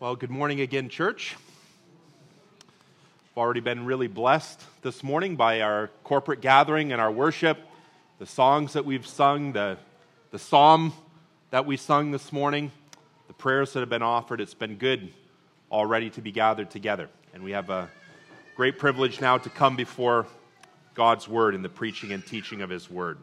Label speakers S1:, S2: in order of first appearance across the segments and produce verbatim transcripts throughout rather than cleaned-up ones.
S1: Well, good morning again, church. We've already been really blessed this morning by our corporate gathering and our worship, the songs that we've sung, the, the psalm that we sung this morning, the prayers that have been offered. It's been good already to be gathered together. And we have a great privilege now to come before God's Word and the preaching and teaching of His Word.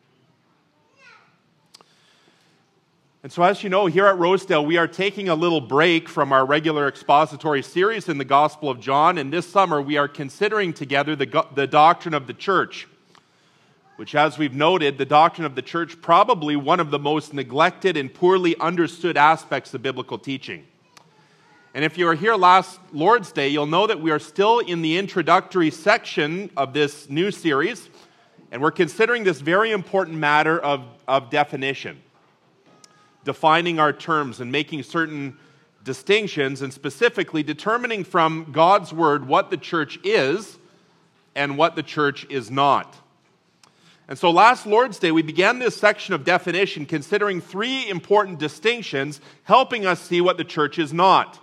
S1: And so as you know, here at Rosedale, we are taking a little break from our regular expository series in the Gospel of John, and this summer we are considering together the, the doctrine of the church, which, as we've noted, the doctrine of the church, probably one of the most neglected and poorly understood aspects of biblical teaching. And if you were here last Lord's Day, you'll know that we are still in the introductory section of this new series, and we're considering this very important matter of, of definition. Defining our terms and making certain distinctions, and specifically determining from God's Word what the church is and what the church is not. And so last Lord's Day, we began this section of definition considering three important distinctions, helping us see what the church is not.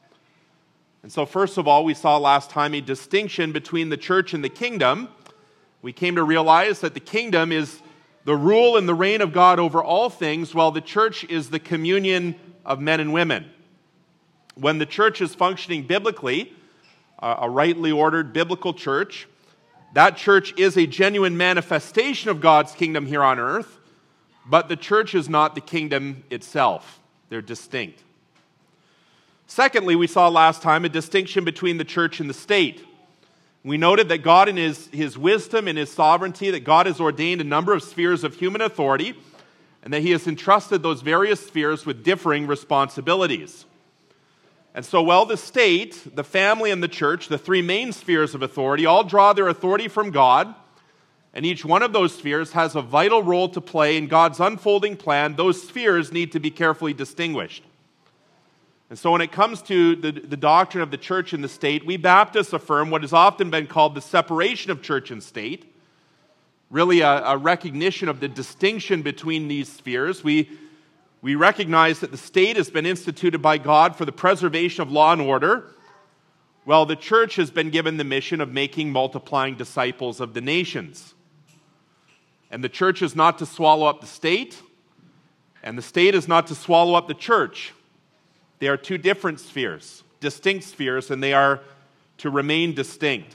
S1: And so first of all, we saw last time a distinction between the church and the kingdom. We came to realize that the kingdom is the rule and the reign of God over all things, while the church is the communion of men and women. When the church is functioning biblically, a rightly ordered biblical church, that church is a genuine manifestation of God's kingdom here on earth, but the church is not the kingdom itself. They're distinct. Secondly, we saw last time a distinction between the church and the state. We noted that God in his, his wisdom and His sovereignty, that God has ordained a number of spheres of human authority, and that He has entrusted those various spheres with differing responsibilities. And so while the state, the family, and the church, the three main spheres of authority, all draw their authority from God, and each one of those spheres has a vital role to play in God's unfolding plan, those spheres need to be carefully distinguished. And so when it comes to the, the doctrine of the church and the state, we Baptists affirm what has often been called the separation of church and state, really a, a recognition of the distinction between these spheres. We, we recognize that the state has been instituted by God for the preservation of law and order, while the church has been given the mission of making, multiplying disciples of the nations. And the church is not to swallow up the state, and the state is not to swallow up the church. They are two different spheres, distinct spheres, and they are to remain distinct.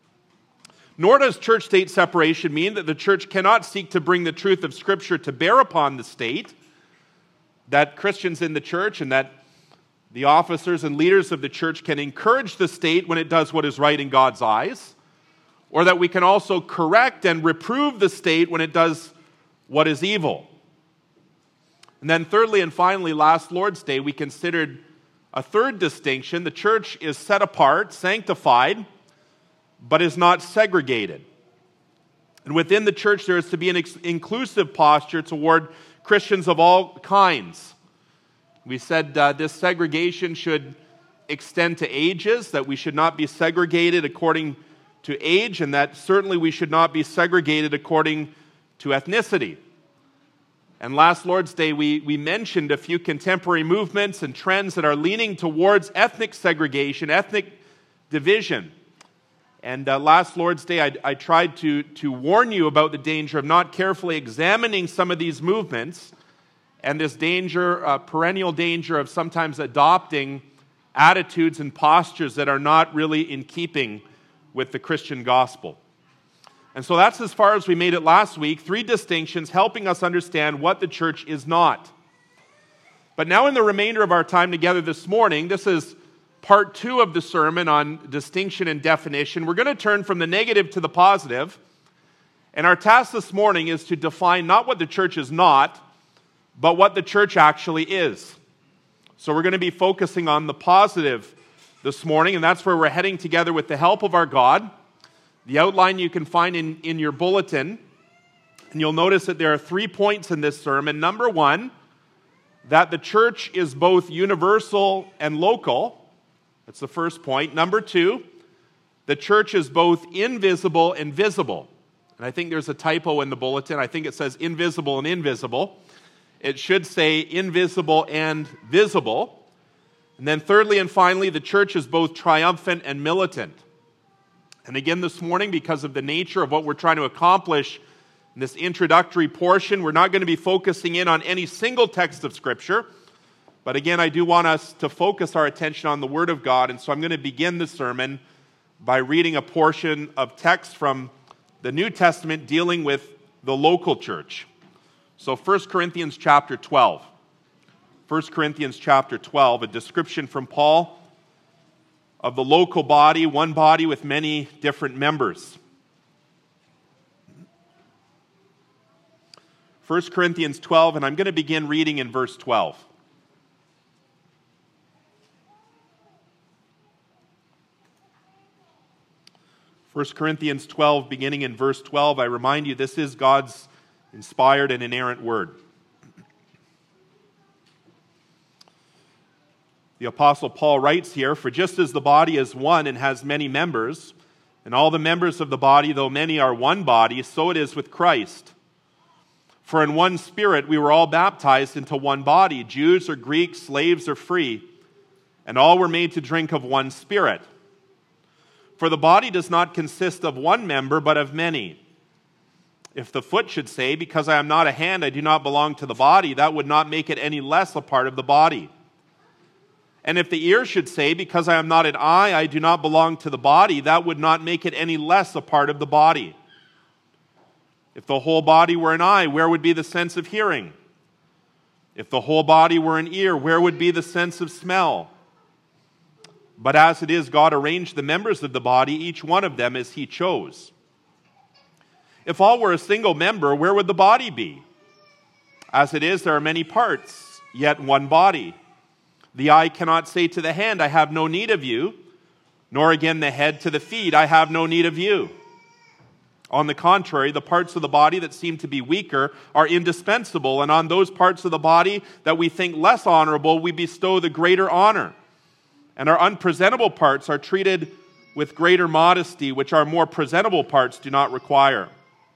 S1: Nor does church-state separation mean that the church cannot seek to bring the truth of Scripture to bear upon the state, that Christians in the church and that the officers and leaders of the church can encourage the state when it does what is right in God's eyes, or that we can also correct and reprove the state when it does what is evil. And then thirdly and finally, last Lord's Day, we considered a third distinction. The church is set apart, sanctified, but is not segregated. And within the church, there is to be an ex- inclusive posture toward Christians of all kinds. We said uh, this segregation should extend to ages, that we should not be segregated according to age, and that certainly we should not be segregated according to ethnicity. And last Lord's Day, we, we mentioned a few contemporary movements and trends that are leaning towards ethnic segregation, ethnic division. And uh, last Lord's Day, I, I tried to, to warn you about the danger of not carefully examining some of these movements, and this danger, uh, perennial danger of sometimes adopting attitudes and postures that are not really in keeping with the Christian gospel. And so that's as far as we made it last week, three distinctions helping us understand what the church is not. But now in the remainder of our time together this morning, this is part two of the sermon on distinction and definition. We're going to turn from the negative to the positive. And our task this morning is to define not what the church is not, but what the church actually is. So we're going to be focusing on the positive this morning, and that's where we're heading together with the help of our God. The outline you can find in, in your bulletin, and you'll notice that there are three points in this sermon. Number one, that the church is both universal and local. That's the first point. Number two, the church is both invisible and visible. And I think there's a typo in the bulletin. I think it says invisible and invisible. It should say invisible and visible. And then thirdly and finally, the church is both triumphant and militant. And again this morning, because of the nature of what we're trying to accomplish in this introductory portion, we're not going to be focusing in on any single text of Scripture. But again, I do want us to focus our attention on the Word of God. And so I'm going to begin the sermon by reading a portion of text from the New Testament dealing with the local church. So First Corinthians chapter twelve. First Corinthians chapter twelve, a description from Paul of the local body, one body with many different members. First Corinthians twelve, and I'm going to begin reading in verse twelve. First Corinthians twelve, beginning in verse twelve, I remind you, this is God's inspired and inerrant word. The Apostle Paul writes here, "For just as the body is one and has many members, and all the members of the body, though many, are one body, so it is with Christ. For in one Spirit we were all baptized into one body, Jews or Greeks, slaves or free, and all were made to drink of one Spirit. For the body does not consist of one member, but of many. If the foot should say, 'Because I am not a hand, I do not belong to the body,' that would not make it any less a part of the body. And if the ear should say, 'Because I am not an eye, I do not belong to the body,' that would not make it any less a part of the body. If the whole body were an eye, where would be the sense of hearing? If the whole body were an ear, where would be the sense of smell? But as it is, God arranged the members of the body, each one of them as He chose. If all were a single member, where would the body be? As it is, there are many parts, yet one body. The eye cannot say to the hand, 'I have no need of you,' nor again the head to the feet, 'I have no need of you.' On the contrary, the parts of the body that seem to be weaker are indispensable, and on those parts of the body that we think less honorable, we bestow the greater honor. And our unpresentable parts are treated with greater modesty, which our more presentable parts do not require.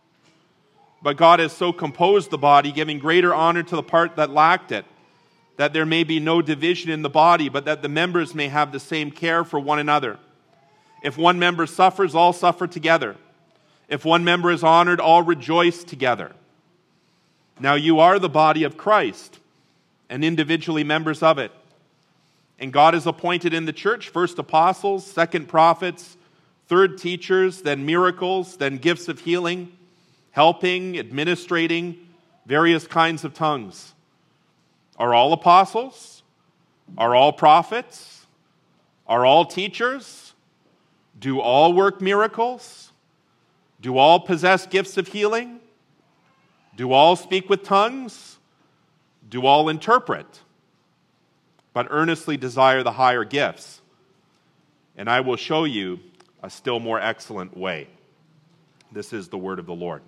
S1: But God has so composed the body, giving greater honor to the part that lacked it, that there may be no division in the body, but that the members may have the same care for one another. If one member suffers, all suffer together. If one member is honored, all rejoice together. Now you are the body of Christ, and individually members of it. And God has appointed in the church first apostles, second prophets, third teachers, then miracles, then gifts of healing, helping, administrating, various kinds of tongues. Are all apostles? Are all prophets? Are all teachers? Do all work miracles? Do all possess gifts of healing? Do all speak with tongues? Do all interpret? But earnestly desire the higher gifts, and I will show you a still more excellent way." This is the word of the Lord.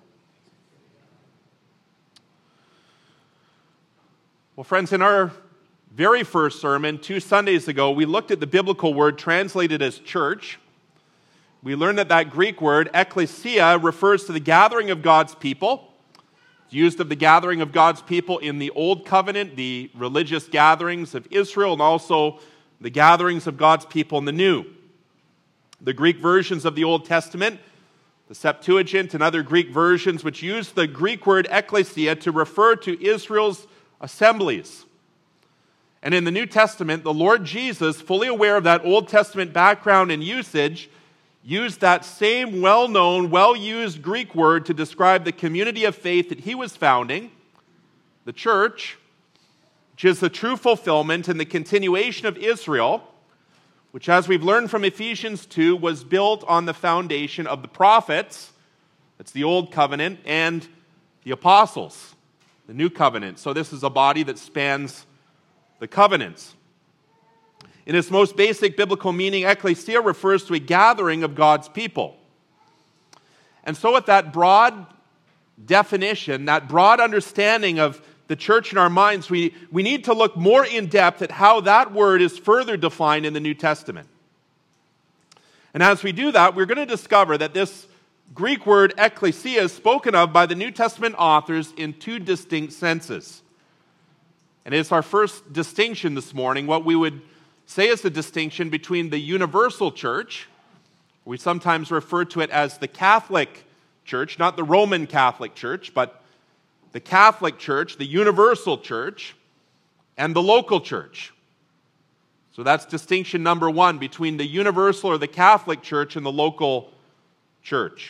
S1: Well, friends, in our very first sermon, two Sundays ago, we looked at the biblical word translated as church. We learned that that Greek word, ekklesia, refers to the gathering of God's people. It's used of the gathering of God's people in the Old Covenant, the religious gatherings of Israel, and also the gatherings of God's people in the New. The Greek versions of the Old Testament, the Septuagint and other Greek versions, which use the Greek word ekklesia to refer to Israel's assemblies. And in the New Testament, the Lord Jesus, fully aware of that Old Testament background and usage, used that same well-known, well-used Greek word to describe the community of faith that He was founding, the church, which is the true fulfillment and the continuation of Israel, which, as we've learned from Ephesians two, was built on the foundation of the prophets, that's the Old Covenant, and the apostles, the New Covenant. So this is a body that spans the covenants. In its most basic biblical meaning, ekklesia refers to a gathering of God's people. And so with that broad definition, that broad understanding of the church in our minds, we, we need to look more in depth at how that word is further defined in the New Testament. And as we do that, we're going to discover that this Greek word ekklesia is spoken of by the New Testament authors in two distinct senses. And it's our first distinction this morning, what we would say is the distinction between the universal church, we sometimes refer to it as the Catholic Church, not the Roman Catholic Church, but the Catholic Church, the universal church, and the local church. So that's distinction number one between the universal or the Catholic Church and the local church.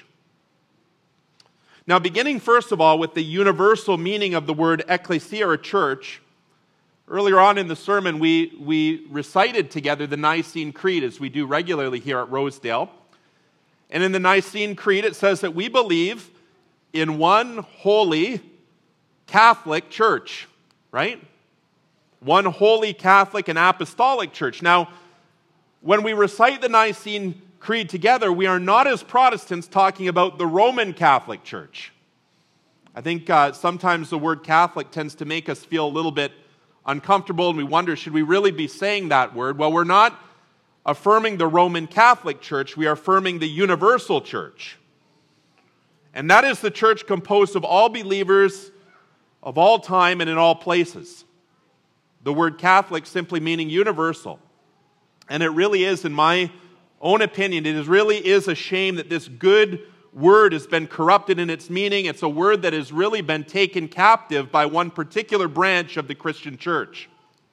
S1: Now, beginning first of all with the universal meaning of the word ecclesia or church, earlier on in the sermon we, we recited together the Nicene Creed, as we do regularly here at Rosedale. And in the Nicene Creed it says that we believe in one holy Catholic church, right? One holy Catholic and apostolic church. Now, when we recite the Nicene Creed together, we are not as Protestants talking about the Roman Catholic Church. I think uh, sometimes the word Catholic tends to make us feel a little bit uncomfortable, and we wonder, should we really be saying that word? Well, we're not affirming the Roman Catholic Church, we are affirming the universal church. And that is the church composed of all believers of all time and in all places. The word Catholic simply meaning universal. And it really is, in my own opinion, it is really is a shame that this good word has been corrupted in its meaning. It's a word that has really been taken captive by one particular branch of the Christian church.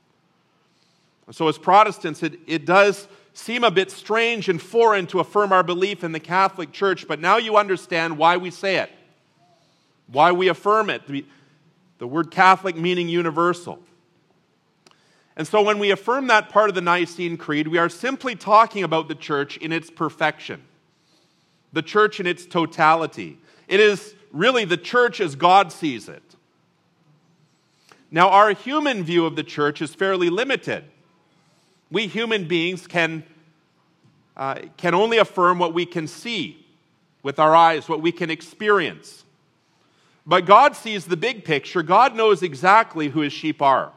S1: So as Protestants, it, it does seem a bit strange and foreign to affirm our belief in the Catholic Church, but now you understand why we say it, why we affirm it. The, the word Catholic meaning universal. And so when we affirm that part of the Nicene Creed, we are simply talking about the church in its perfection, the church in its totality. It is really the church as God sees it. Now, our human view of the church is fairly limited. We human beings can, uh, can only affirm what we can see with our eyes, what we can experience. But God sees the big picture. God knows exactly who His sheep are.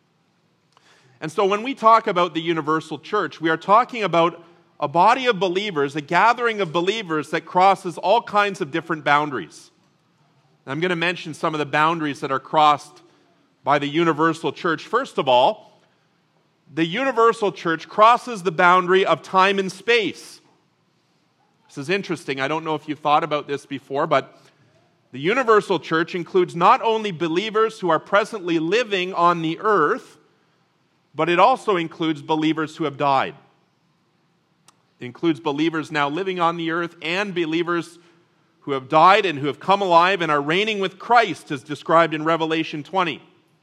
S1: And so when we talk about the universal church, we are talking about a body of believers, a gathering of believers that crosses all kinds of different boundaries. And I'm going to mention some of the boundaries that are crossed by the universal church. First of all, the universal church crosses the boundary of time and space. This is interesting. I don't know if you've thought about this before, but the universal church includes not only believers who are presently living on the earth, but it also includes believers who have died. It includes believers now living on the earth and believers who have died and who have come alive and are reigning with Christ, as described in Revelation twenty.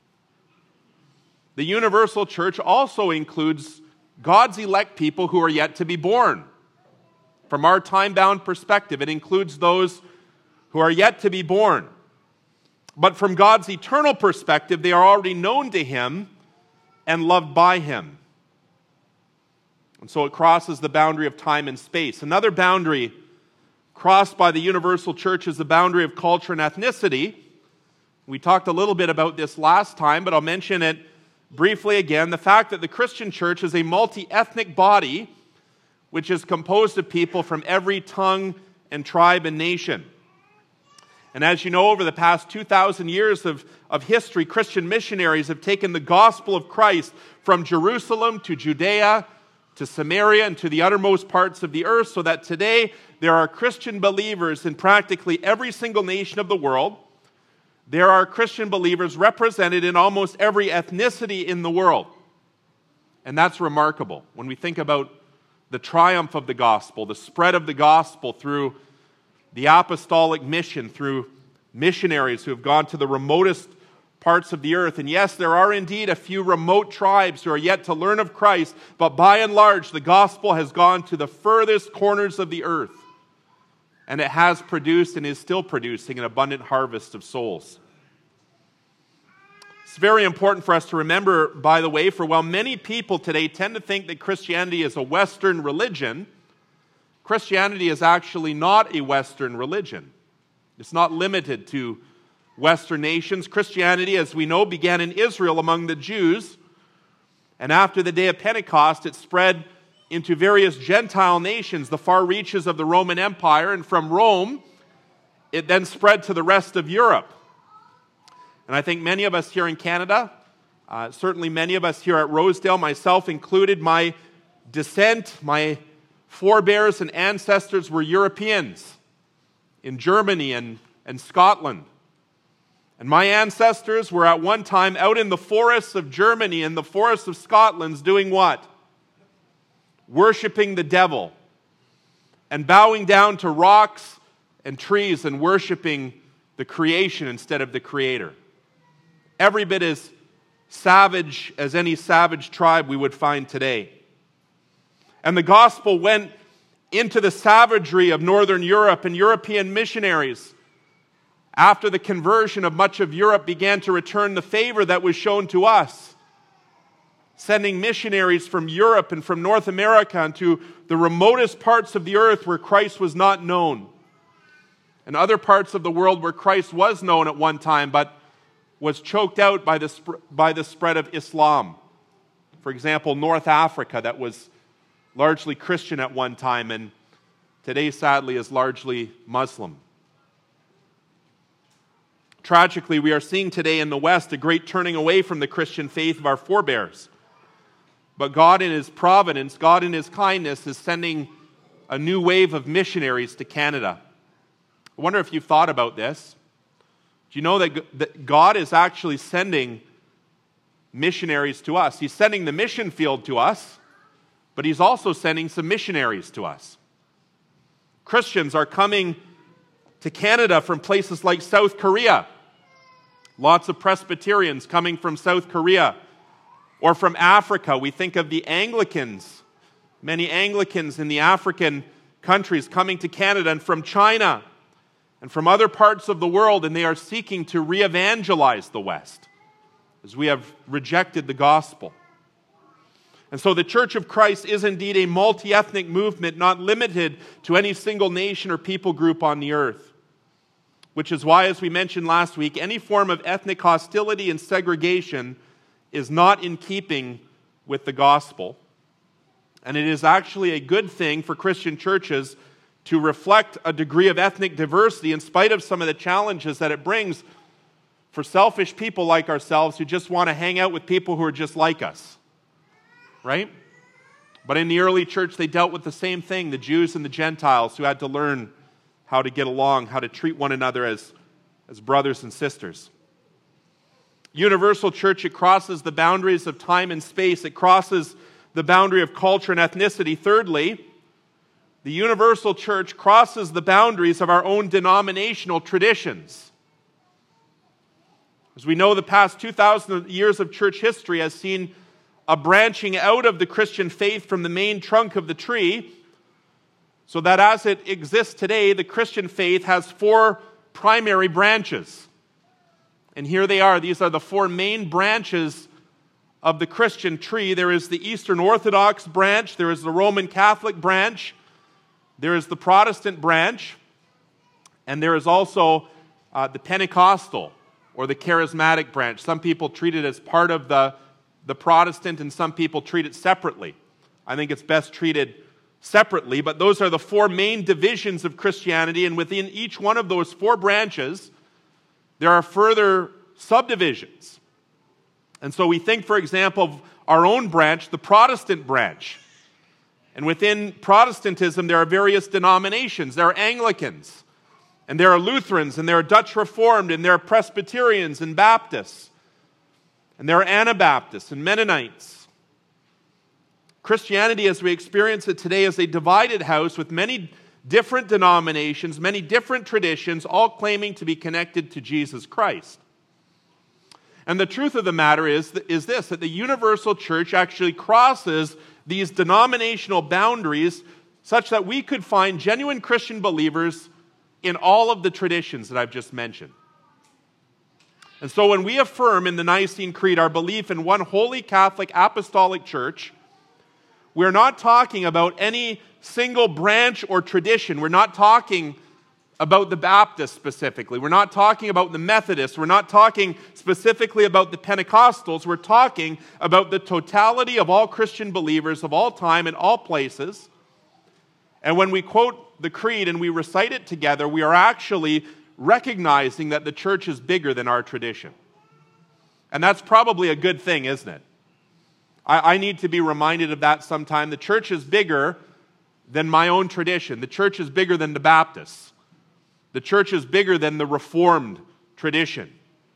S1: The universal church also includes God's elect people who are yet to be born. From our time-bound perspective, it includes those who are yet to be born. But from God's eternal perspective, they are already known to Him and loved by Him. And so it crosses the boundary of time and space. Another boundary crossed by the universal church is the boundary of culture and ethnicity. We talked a little bit about this last time, but I'll mention it briefly again. The fact that the Christian church is a multi-ethnic body which is composed of people from every tongue and tribe and nation. And as you know, over the past two thousand years of, of history, Christian missionaries have taken the gospel of Christ from Jerusalem to Judea to Samaria and to the uttermost parts of the earth, so that today there are Christian believers in practically every single nation of the world. There are Christian believers represented in almost every ethnicity in the world. And that's remarkable when we think about the triumph of the gospel, the spread of the gospel through the apostolic mission, through missionaries who have gone to the remotest parts of the earth. And yes, there are indeed a few remote tribes who are yet to learn of Christ, but by and large, the gospel has gone to the furthest corners of the earth. And it has produced and is still producing an abundant harvest of souls. It's very important for us to remember, by the way, for while many people today tend to think that Christianity is a Western religion, Christianity is actually not a Western religion. It's not limited to Western nations. Christianity, as we know, began in Israel among the Jews, and after the day of Pentecost, it spread into various Gentile nations, the far reaches of the Roman Empire, and from Rome, it then spread to the rest of Europe. And I think many of us here in Canada, Uh, certainly many of us here at Rosedale, myself included, my descent, my forebears and ancestors were Europeans in Germany and, and Scotland. And my ancestors were at one time out in the forests of Germany and the forests of Scotland doing what? Worshipping the devil and bowing down to rocks and trees and worshiping the creation instead of the Creator. Every bit as savage as any savage tribe we would find today. And the gospel went into the savagery of Northern Europe, and European missionaries, after the conversion of much of Europe, began to return the favor that was shown to us, sending missionaries from Europe and from North America into the remotest parts of the earth where Christ was not known, and other parts of the world where Christ was known at one time, but was choked out by the, sp- by the spread of Islam. For example, North Africa, that was largely Christian at one time, and today, sadly, is largely Muslim. Tragically, we are seeing today in the West a great turning away from the Christian faith of our forebears. But God in His providence, God in His kindness, is sending a new wave of missionaries to Canada. I wonder if you've thought about this. Do you know that God is actually sending missionaries to us? He's sending the mission field to us, but He's also sending some missionaries to us. Christians are coming to Canada from places like South Korea. Lots of Presbyterians coming from South Korea. Or from Africa. We think of the Anglicans, many Anglicans in the African countries coming to Canada, and from China and from other parts of the world, and they are seeking to re-evangelize the West as we have rejected the gospel. And so the Church of Christ is indeed a multi-ethnic movement, not limited to any single nation or people group on the earth. Which is why, as we mentioned last week, any form of ethnic hostility and segregation is not in keeping with the gospel. And it is actually a good thing for Christian churches to reflect a degree of ethnic diversity in spite of some of the challenges that it brings for selfish people like ourselves who just want to hang out with people who are just like us. Right? But in the early church, they dealt with the same thing, the Jews and the Gentiles who had to learn how to get along, how to treat one another as, as brothers and sisters. Universal church, it crosses the boundaries of time and space. It crosses the boundary of culture and ethnicity. Thirdly, the universal church crosses the boundaries of our own denominational traditions. As we know, the past two thousand years of church history has seen a branching out of the Christian faith from the main trunk of the tree, so that as it exists today, the Christian faith has four primary branches. And here they are. These are the four main branches of the Christian tree. There is the Eastern Orthodox branch, there is the Roman Catholic branch, there is the Protestant branch, and there is also uh, the Pentecostal or the Charismatic branch. Some people treat it as part of the, the Protestant, and some people treat it separately. I think it's best treated separately, but those are the four main divisions of Christianity, and within each one of those four branches, there are further subdivisions. And so we think, for example, of our own branch, the Protestant branch. And within Protestantism, there are various denominations. There are Anglicans, and there are Lutherans, and there are Dutch Reformed, and there are Presbyterians and Baptists, and there are Anabaptists and Mennonites. Christianity, as we experience it today, is a divided house with many different denominations, many different traditions, all claiming to be connected to Jesus Christ. And the truth of the matter is, is this, that the universal church actually crosses these denominational boundaries such that we could find genuine Christian believers in all of the traditions that I've just mentioned. And so when we affirm in the Nicene Creed our belief in one holy Catholic apostolic church, we're not talking about any single branch or tradition. We're not talking about the Baptists specifically. We're not talking about the Methodists. We're not talking specifically about the Pentecostals. We're talking about the totality of all Christian believers of all time and all places. And when we quote the creed and we recite it together, we are actually recognizing that the church is bigger than our tradition. And that's probably a good thing, isn't it? I, I need to be reminded of that sometime. The church is bigger than my own tradition. The church is bigger than the Baptists. The church is bigger than the Reformed tradition.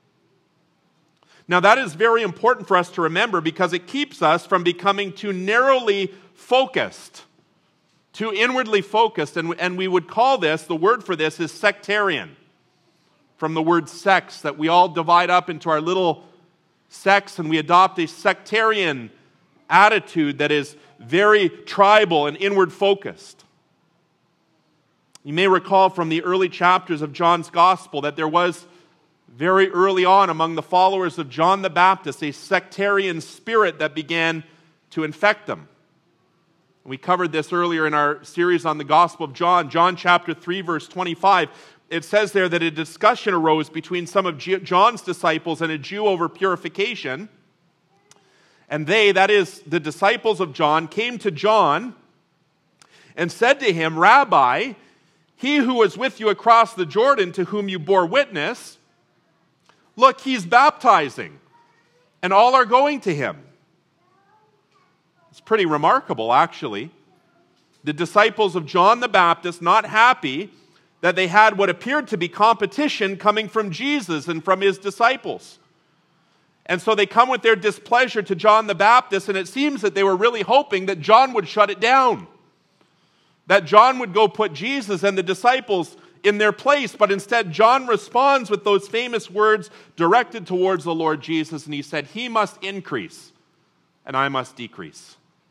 S1: Now, that is very important for us to remember because it keeps us from becoming too narrowly focused, too inwardly focused, and, and we would call this, the word for this is sectarian, from the word sex, that we all divide up into our little sects and we adopt a sectarian attitude that is very tribal and inward focused. You may recall from the early chapters of John's Gospel that there was very early on among the followers of John the Baptist a sectarian spirit that began to infect them. We covered this earlier in our series on the Gospel of John. John chapter three, verse twenty-five. It says there that a discussion arose between some of John's disciples and a Jew over purification. And they, that is the disciples of John, came to John and said to him, "Rabbi, he who was with you across the Jordan, to whom you bore witness, look, he's baptizing, and all are going to him." It's pretty remarkable, actually. The disciples of John the Baptist, not happy that they had what appeared to be competition coming from Jesus and from his disciples. And so they come with their displeasure to John the Baptist, and it seems that they were really hoping that John would shut it down, that John would go put Jesus and the disciples in their place. But instead, John responds with those famous words directed towards the Lord Jesus, and he said, "He must increase, and I must decrease."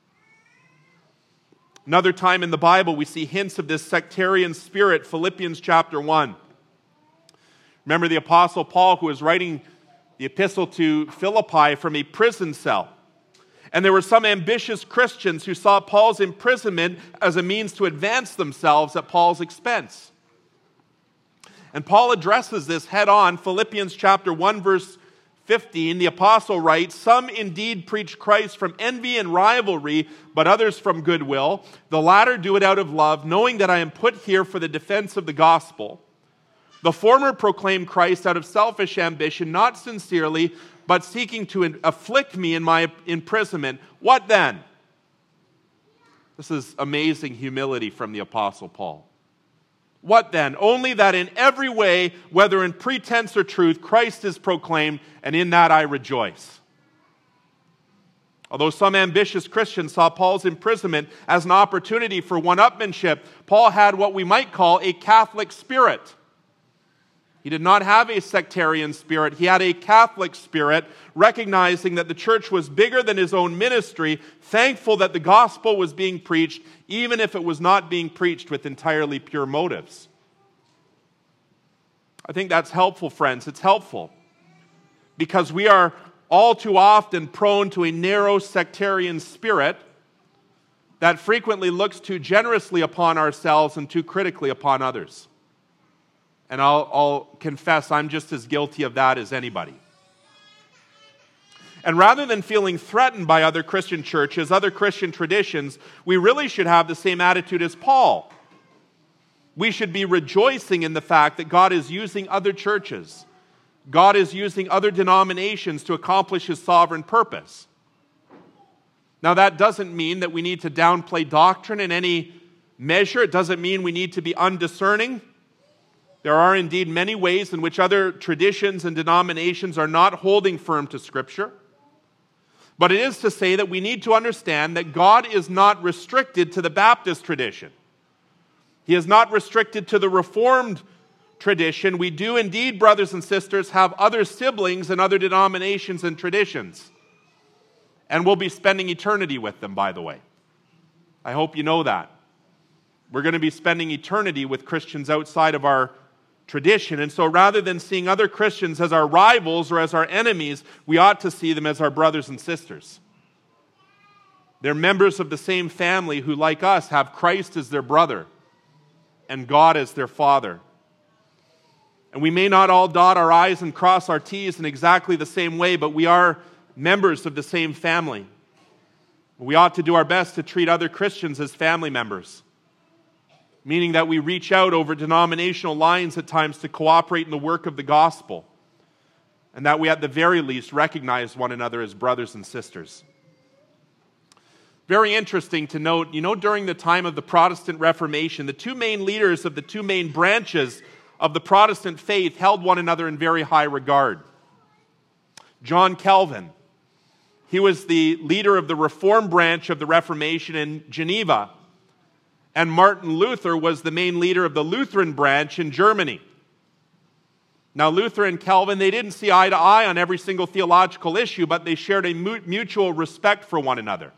S1: Another time in the Bible, we see hints of this sectarian spirit, Philippians chapter one. Remember the Apostle Paul, who was writing the epistle to Philippi from a prison cell. And there were some ambitious Christians who saw Paul's imprisonment as a means to advance themselves at Paul's expense. And Paul addresses this head on. Philippians chapter one, verse fifteen, the apostle writes, "Some indeed preach Christ from envy and rivalry, but others from goodwill. The latter do it out of love, knowing that I am put here for the defense of the gospel. The former proclaim Christ out of selfish ambition, not sincerely, but seeking to afflict me in my imprisonment. What then?" This is amazing humility from the apostle Paul. "What then? Only that in every way, whether in pretense or truth, Christ is proclaimed, and in that I rejoice." Although some ambitious Christians saw Paul's imprisonment as an opportunity for one-upmanship, Paul had what we might call a Catholic spirit. He did not have a sectarian spirit. He had a Catholic spirit, recognizing that the church was bigger than his own ministry, thankful that the gospel was being preached, even if it was not being preached with entirely pure motives. I think that's helpful, friends. It's helpful because we are all too often prone to a narrow sectarian spirit that frequently looks too generously upon ourselves and too critically upon others. And I'll, I'll confess I'm just as guilty of that as anybody. And rather than feeling threatened by other Christian churches, other Christian traditions, we really should have the same attitude as Paul. We should be rejoicing in the fact that God is using other churches. God is using other denominations to accomplish his sovereign purpose. Now, that doesn't mean that we need to downplay doctrine in any measure. It doesn't mean we need to be undiscerning. There are indeed many ways in which other traditions and denominations are not holding firm to Scripture. But it is to say that we need to understand that God is not restricted to the Baptist tradition. He is not restricted to the Reformed tradition. We do indeed, brothers and sisters, have other siblings and other denominations and traditions. And we'll be spending eternity with them, by the way. I hope you know that. We're going to be spending eternity with Christians outside of our tradition. And so rather than seeing other Christians as our rivals or as our enemies, we ought to see them as our brothers and sisters. They're members of the same family who, like us, have Christ as their brother and God as their Father. And we may not all dot our I's and cross our T's in exactly the same way, but we are members of the same family. We ought to do our best to treat other Christians as family members, meaning that we reach out over denominational lines at times to cooperate in the work of the gospel and that we at the very least recognize one another as brothers and sisters. Very interesting to note, you know, during the time of the Protestant Reformation, the two main leaders of the two main branches of the Protestant faith held one another in very high regard. John Calvin, he was the leader of the Reformed branch of the Reformation in Geneva, and Martin Luther was the main leader of the Lutheran branch in Germany. Now, Luther and Calvin, they didn't see eye to eye on every single theological issue, but they shared a mutual respect for one another.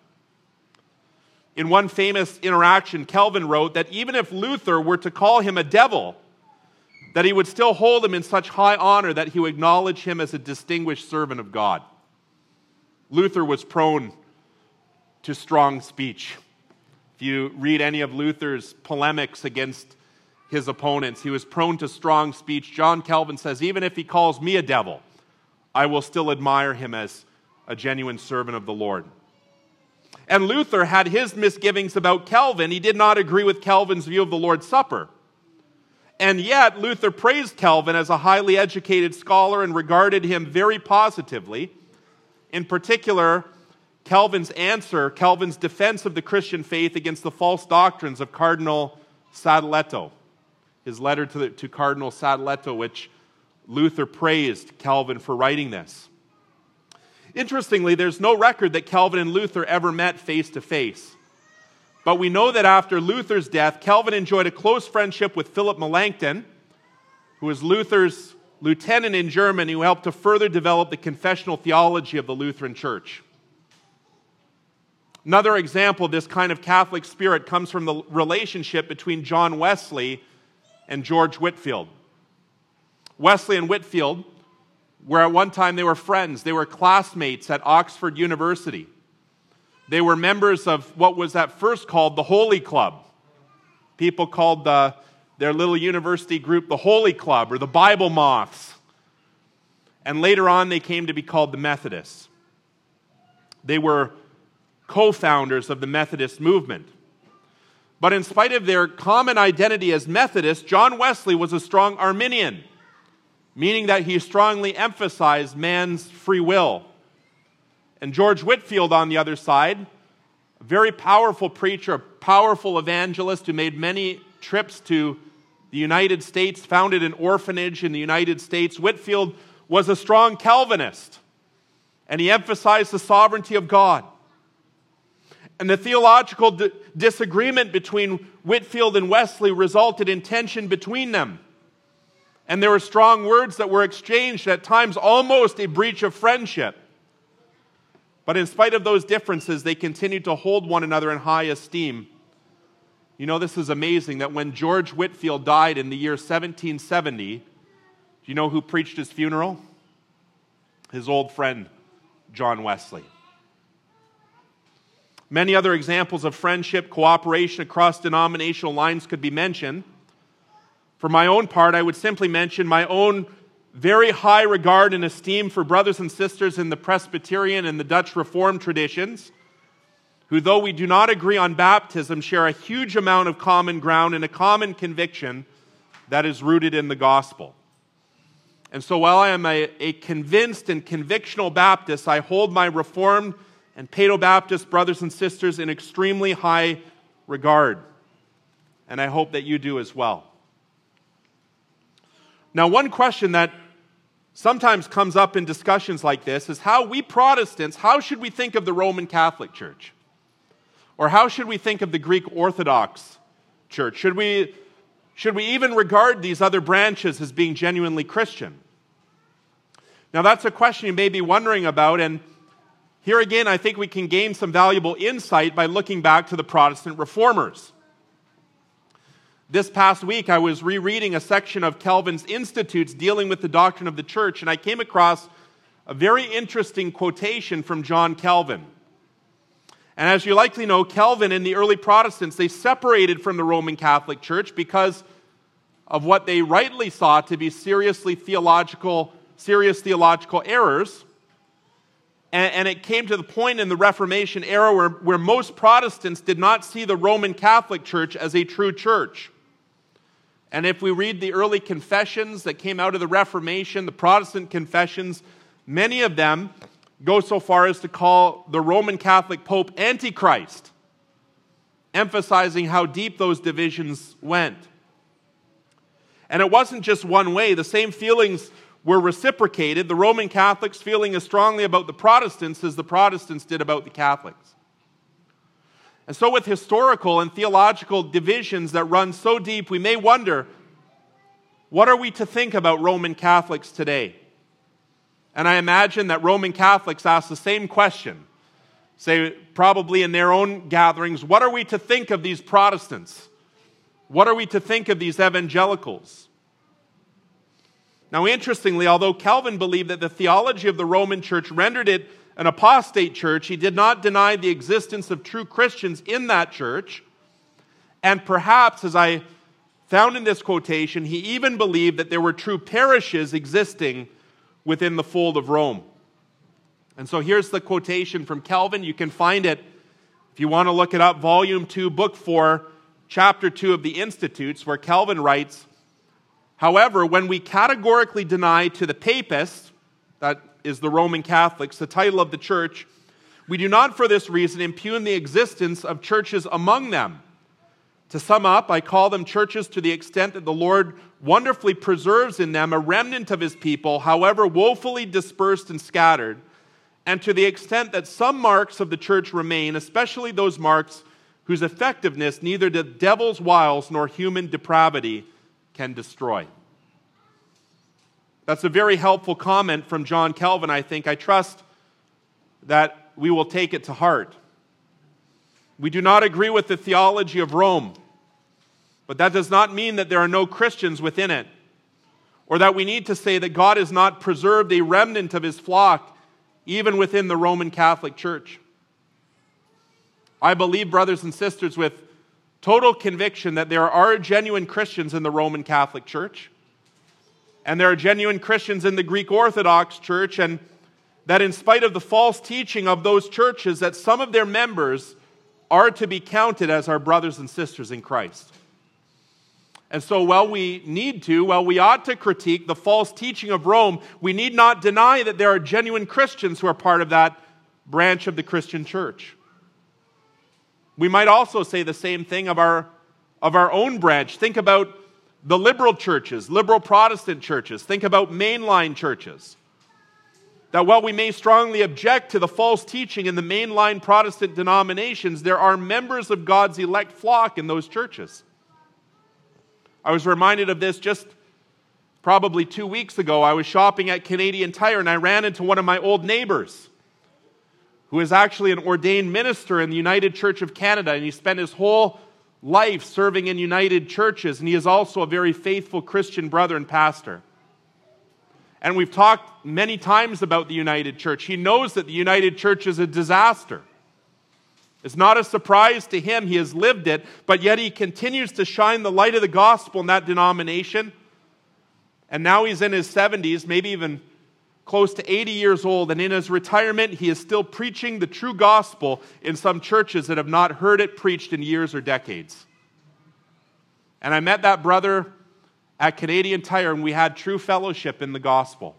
S1: In one famous interaction, Calvin wrote that even if Luther were to call him a devil, that he would still hold him in such high honor that he would acknowledge him as a distinguished servant of God. Luther was prone to strong speech. If you read any of Luther's polemics against his opponents, he was prone to strong speech. John Calvin says, even if he calls me a devil, I will still admire him as a genuine servant of the Lord. And Luther had his misgivings about Calvin. He did not agree with Calvin's view of the Lord's Supper. And yet, Luther praised Calvin as a highly educated scholar and regarded him very positively. In particular, Calvin's answer, Calvin's defense of the Christian faith against the false doctrines of Cardinal Sadoleto. His letter to, the, to Cardinal Sadoleto, which Luther praised Calvin for writing this. Interestingly, there's no record that Calvin and Luther ever met face to face. But we know that after Luther's death, Calvin enjoyed a close friendship with Philip Melanchthon, who was Luther's lieutenant in Germany, who helped to further develop the confessional theology of the Lutheran Church. Another example of this kind of Catholic spirit comes from the relationship between John Wesley and George Whitefield. Wesley and Whitefield were at one time, they were friends. They were classmates at Oxford University. They were members of what was at first called the Holy Club. People called the, their little university group the Holy Club or the Bible Moths. And later on, they came to be called the Methodists. They were co-founders of the Methodist movement. But in spite of their common identity as Methodists, John Wesley was a strong Arminian, meaning that he strongly emphasized man's free will. And George Whitefield, on the other side, a very powerful preacher, a powerful evangelist who made many trips to the United States, founded an orphanage in the United States. Whitefield was a strong Calvinist, and he emphasized the sovereignty of God. And the theological di- disagreement between Whitefield and Wesley resulted in tension between them. And there were strong words that were exchanged, at times almost a breach of friendship. But in spite of those differences, they continued to hold one another in high esteem. You know, this is amazing that when George Whitefield died in the year seventeen seventy, do you know who preached his funeral? His old friend, John Wesley. Many other examples of friendship, cooperation across denominational lines could be mentioned. For my own part, I would simply mention my own very high regard and esteem for brothers and sisters in the Presbyterian and the Dutch Reformed traditions, who, though we do not agree on baptism, share a huge amount of common ground and a common conviction that is rooted in the gospel. And so while I am a, a convinced and convictional Baptist, I hold my Reformed and Paedo-Baptist brothers and sisters in extremely high regard. And I hope that you do as well. Now, one question that sometimes comes up in discussions like this is how we Protestants, how should we think of the Roman Catholic Church? Or how should we think of the Greek Orthodox Church? Should we, should we even regard these other branches as being genuinely Christian? Now, that's a question you may be wondering about, and here again, I think we can gain some valuable insight by looking back to the Protestant Reformers. This past week, I was rereading a section of Calvin's Institutes dealing with the doctrine of the church, and I came across a very interesting quotation from John Calvin. And as you likely know, Calvin and the early Protestants, they separated from the Roman Catholic Church because of what they rightly saw to be seriously theological, serious theological errors. And, and it came to the point in the Reformation era where, where most Protestants did not see the Roman Catholic Church as a true church. And if we read the early confessions that came out of the Reformation, the Protestant confessions, many of them go so far as to call the Roman Catholic Pope Antichrist, emphasizing how deep those divisions went. And it wasn't just one way. The same feelings were reciprocated, the Roman Catholics feeling as strongly about the Protestants as the Protestants did about the Catholics. And so with historical and theological divisions that run so deep, we may wonder, what are we to think about Roman Catholics today? And I imagine that Roman Catholics ask the same question, say probably in their own gatherings, what are we to think of these Protestants? What are we to think of these evangelicals? Now, interestingly, although Calvin believed that the theology of the Roman Church rendered it an apostate church, he did not deny the existence of true Christians in that church. And perhaps, as I found in this quotation, he even believed that there were true parishes existing within the fold of Rome. And so here's the quotation from Calvin. You can find it, if you want to look it up, volume two, book four, chapter two of the Institutes, where Calvin writes, "However, when we categorically deny to the papists," that is the Roman Catholics, the title of the church, "we do not for this reason impugn the existence of churches among them. To sum up, I call them churches to the extent that the Lord wonderfully preserves in them a remnant of his people, however woefully dispersed and scattered, and to the extent that some marks of the church remain, especially those marks whose effectiveness neither the devil's wiles nor human depravity can destroy." That's a very helpful comment from John Calvin, I think. I trust that we will take it to heart. We do not agree with the theology of Rome, but that does not mean that there are no Christians within it, or that we need to say that God has not preserved a remnant of his flock even within the Roman Catholic Church. I believe, brothers and sisters, with total conviction that there are genuine Christians in the Roman Catholic Church, and there are genuine Christians in the Greek Orthodox Church, and that in spite of the false teaching of those churches, that some of their members are to be counted as our brothers and sisters in Christ. And so while we need to, while we ought to critique the false teaching of Rome, we need not deny that there are genuine Christians who are part of that branch of the Christian church. We might also say the same thing of our, of our own branch. Think about the liberal churches, liberal Protestant churches. Think about mainline churches. That while we may strongly object to the false teaching in the mainline Protestant denominations, there are members of God's elect flock in those churches. I was reminded of this just probably two weeks ago. I was shopping at Canadian Tire and I ran into one of my old neighbors who is actually an ordained minister in the United Church of Canada, and he spent his whole life serving in United churches, and he is also a very faithful Christian brother and pastor. And we've talked many times about the United Church. He knows that the United Church is a disaster. It's not a surprise to him. He has lived it, but yet he continues to shine the light of the gospel in that denomination. And now he's in his seventies, maybe even close to eighty years old, and in his retirement, he is still preaching the true gospel in some churches that have not heard it preached in years or decades. And I met that brother at Canadian Tire, and we had true fellowship in the gospel.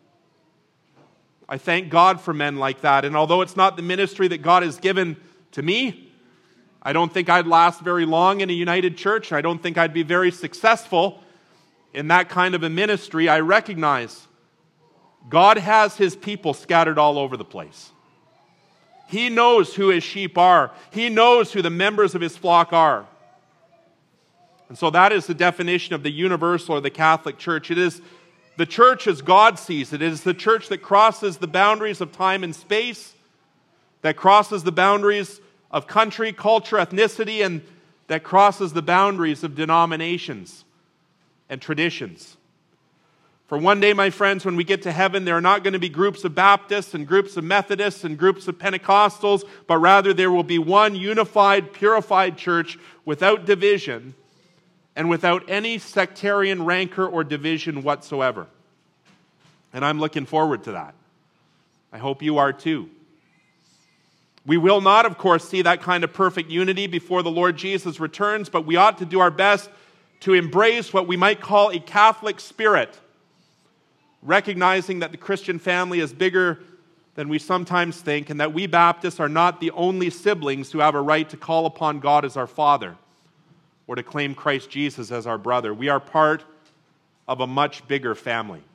S1: I thank God for men like that, and although it's not the ministry that God has given to me, I don't think I'd last very long in a United Church. I don't think I'd be very successful in that kind of a ministry. I recognize God has his people scattered all over the place. He knows who his sheep are. He knows who the members of his flock are. And so that is the definition of the universal or the Catholic Church. It is the church as God sees it. It is the church that crosses the boundaries of time and space, that crosses the boundaries of country, culture, ethnicity, and that crosses the boundaries of denominations and traditions. For one day, my friends, when we get to heaven, there are not going to be groups of Baptists and groups of Methodists and groups of Pentecostals, but rather there will be one unified, purified church without division and without any sectarian rancor or division whatsoever. And I'm looking forward to that. I hope you are too. We will not, of course, see that kind of perfect unity before the Lord Jesus returns, but we ought to do our best to embrace what we might call a Catholic spirit, recognizing that the Christian family is bigger than we sometimes think, and that we Baptists are not the only siblings who have a right to call upon God as our Father or to claim Christ Jesus as our brother. We are part of a much bigger family.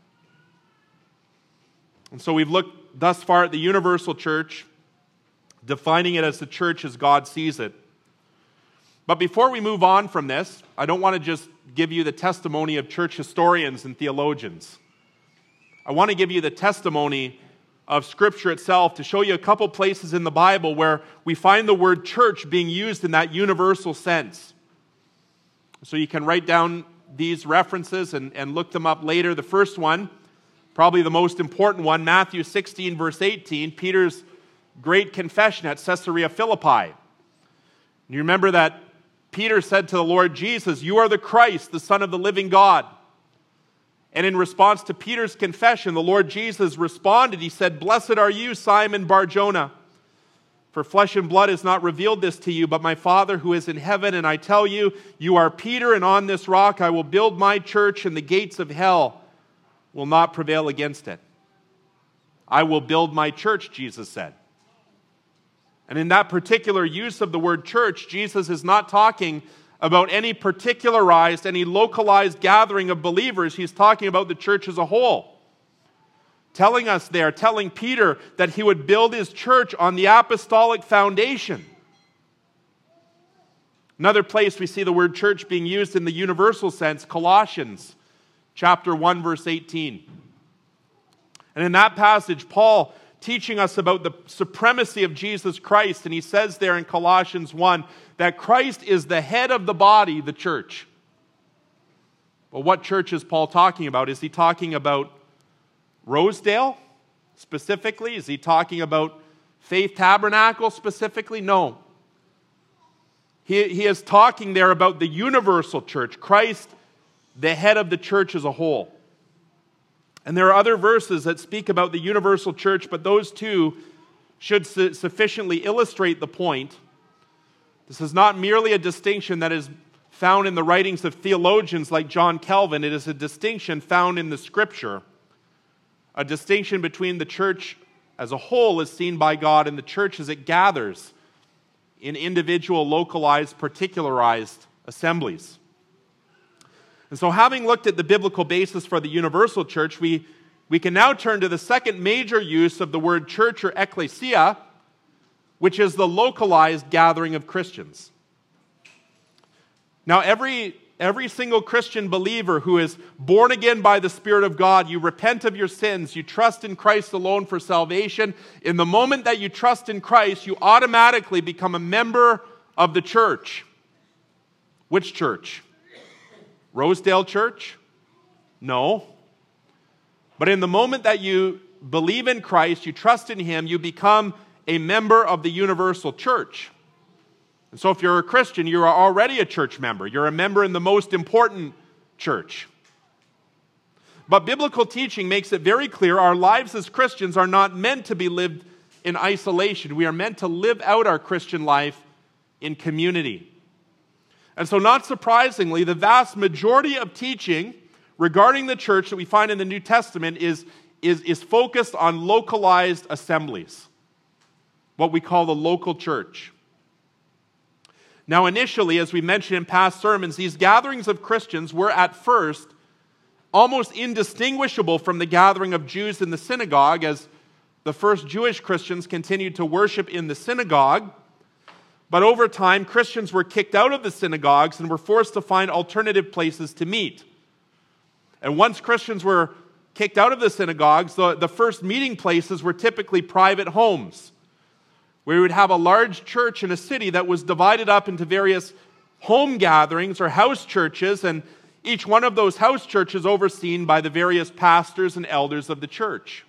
S1: And so we've looked thus far at the universal church, defining it as the church as God sees it. But before we move on from this, I don't want to just give you the testimony of church historians and theologians. I want to give you the testimony of Scripture itself to show you a couple places in the Bible where we find the word church being used in that universal sense. So you can write down these references and, and look them up later. The first one, probably the most important one, Matthew sixteen, verse eighteen, Peter's great confession at Caesarea Philippi. You remember that Peter said to the Lord Jesus, "You are the Christ, the Son of the living God." And in response to Peter's confession, the Lord Jesus responded. He said, "Blessed are you, Simon Bar-Jonah, for flesh and blood has not revealed this to you, but my Father who is in heaven. And I tell you, you are Peter, and on this rock I will build my church, and the gates of hell will not prevail against it." I will build my church, Jesus said. And in that particular use of the word church, Jesus is not talking about any particularized, any localized gathering of believers. He's talking about the church as a whole. Telling us there, telling Peter that he would build his church on the apostolic foundation. Another place we see the word church being used in the universal sense, Colossians chapter one, verse eighteen. And in that passage, Paul teaching us about the supremacy of Jesus Christ, and he says there in Colossians one that Christ is the head of the body, the church. Well, what church is Paul talking about? Is he talking about Rosedale specifically? Is he talking about Faith Tabernacle specifically? No. He, he is talking there about the universal church, Christ, the head of the church as a whole. And there are other verses that speak about the universal church, but those two should su- sufficiently illustrate the point. This is not merely a distinction that is found in the writings of theologians like John Calvin. It is a distinction found in the Scripture. A distinction between the church as a whole as seen by God and the church as it gathers in individual, localized, particularized assemblies. And so having looked at the biblical basis for the universal church, we, we can now turn to the second major use of the word church or ecclesia, which is the localized gathering of Christians. Now, every, every single Christian believer who is born again by the Spirit of God, you repent of your sins, you trust in Christ alone for salvation. In the moment that you trust in Christ, you automatically become a member of the church. Which church? Rosedale Church? No. But in the moment that you believe in Christ, you trust in Him, you become a member of the universal church. And so if you're a Christian, you are already a church member. You're a member in the most important church. But biblical teaching makes it very clear our lives as Christians are not meant to be lived in isolation. We are meant to live out our Christian life in community. And so not surprisingly, the vast majority of teaching regarding the church that we find in the New Testament is, is, is focused on localized assemblies, what we call the local church. Now initially, as we mentioned in past sermons, these gatherings of Christians were at first almost indistinguishable from the gathering of Jews in the synagogue, as the first Jewish Christians continued to worship in the synagogue. But over time, Christians were kicked out of the synagogues and were forced to find alternative places to meet. And once Christians were kicked out of the synagogues, the, the first meeting places were typically private homes, where we would have a large church in a city that was divided up into various home gatherings or house churches, and each one of those house churches overseen by the various pastors and elders of the church.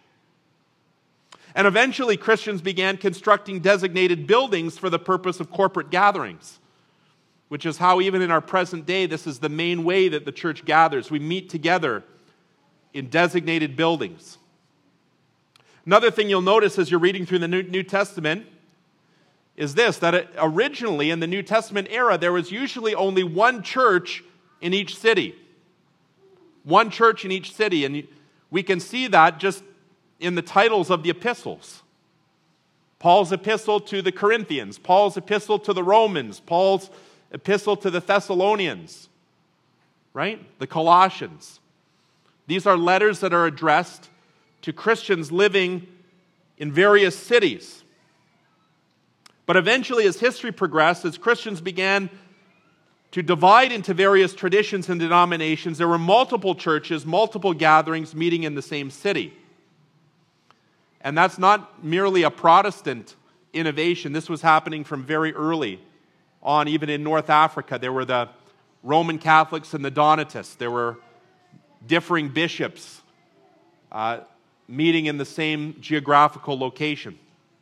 S1: And eventually, Christians began constructing designated buildings for the purpose of corporate gatherings, which is how even in our present day, this is the main way that the church gathers. We meet together in designated buildings. Another thing you'll notice as you're reading through the New Testament is this, that originally in the New Testament era, there was usually only one church in each city. One church in each city. And we can see that just in the titles of the epistles. Paul's epistle to the Corinthians, Paul's epistle to the Romans, Paul's epistle to the Thessalonians, right? The Colossians. These are letters that are addressed to Christians living in various cities. But eventually, as history progressed, as Christians began to divide into various traditions and denominations, there were multiple churches, multiple gatherings meeting in the same city. And that's not merely a Protestant innovation. This was happening from very early on, even in North Africa. There were the Roman Catholics and the Donatists. There were differing bishops uh, meeting in the same geographical location.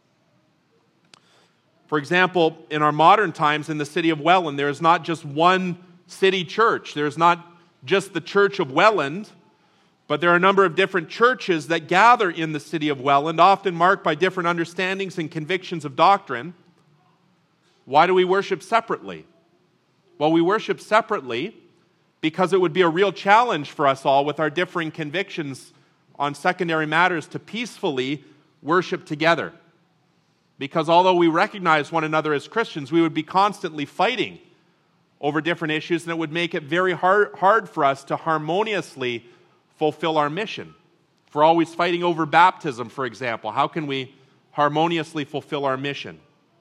S1: For example, in our modern times in the city of Welland, there is not just one city church. There is not just the Church of Welland, but there are a number of different churches that gather in the city of Welland, often marked by different understandings and convictions of doctrine. Why do we worship separately? Well, we worship separately because it would be a real challenge for us all with our differing convictions on secondary matters to peacefully worship together. Because although we recognize one another as Christians, we would be constantly fighting over different issues, and it would make it very hard, hard for us to harmoniously fulfill our mission. If we're always fighting over baptism, for example, how can we harmoniously fulfill our mission?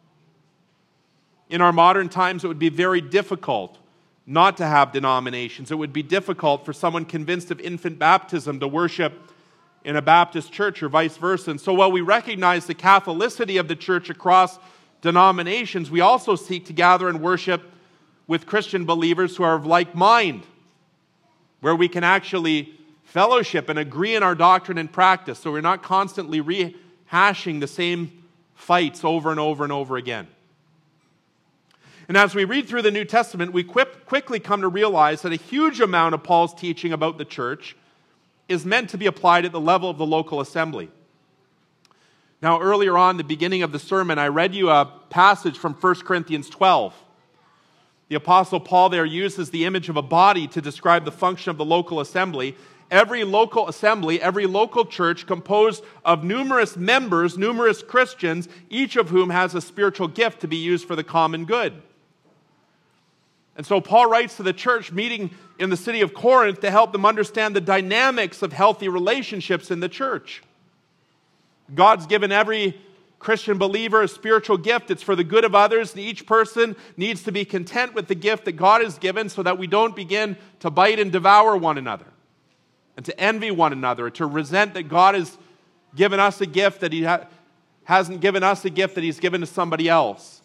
S1: In our modern times, it would be very difficult not to have denominations. It would be difficult for someone convinced of infant baptism to worship in a Baptist church or vice versa. And so while we recognize the Catholicity of the church across denominations, we also seek to gather and worship with Christian believers who are of like mind, where we can actually fellowship and agree in our doctrine and practice, so we're not constantly rehashing the same fights over and over and over again. And as we read through the New Testament, we quickly come to realize that a huge amount of Paul's teaching about the church is meant to be applied at the level of the local assembly. Now, earlier on, the beginning of the sermon, I read you a passage from First Corinthians twelve. The Apostle Paul there uses the image of a body to describe the function of the local assembly. Every local assembly, every local church composed of numerous members, numerous Christians, each of whom has a spiritual gift to be used for the common good. And so Paul writes to the church meeting in the city of Corinth to help them understand the dynamics of healthy relationships in the church. God's given every Christian believer a spiritual gift. It's for the good of others, and each person needs to be content with the gift that God has given so that we don't begin to bite and devour one another, and to envy one another, to resent that God has given us a gift that He ha- hasn't given us a gift that He's given to somebody else.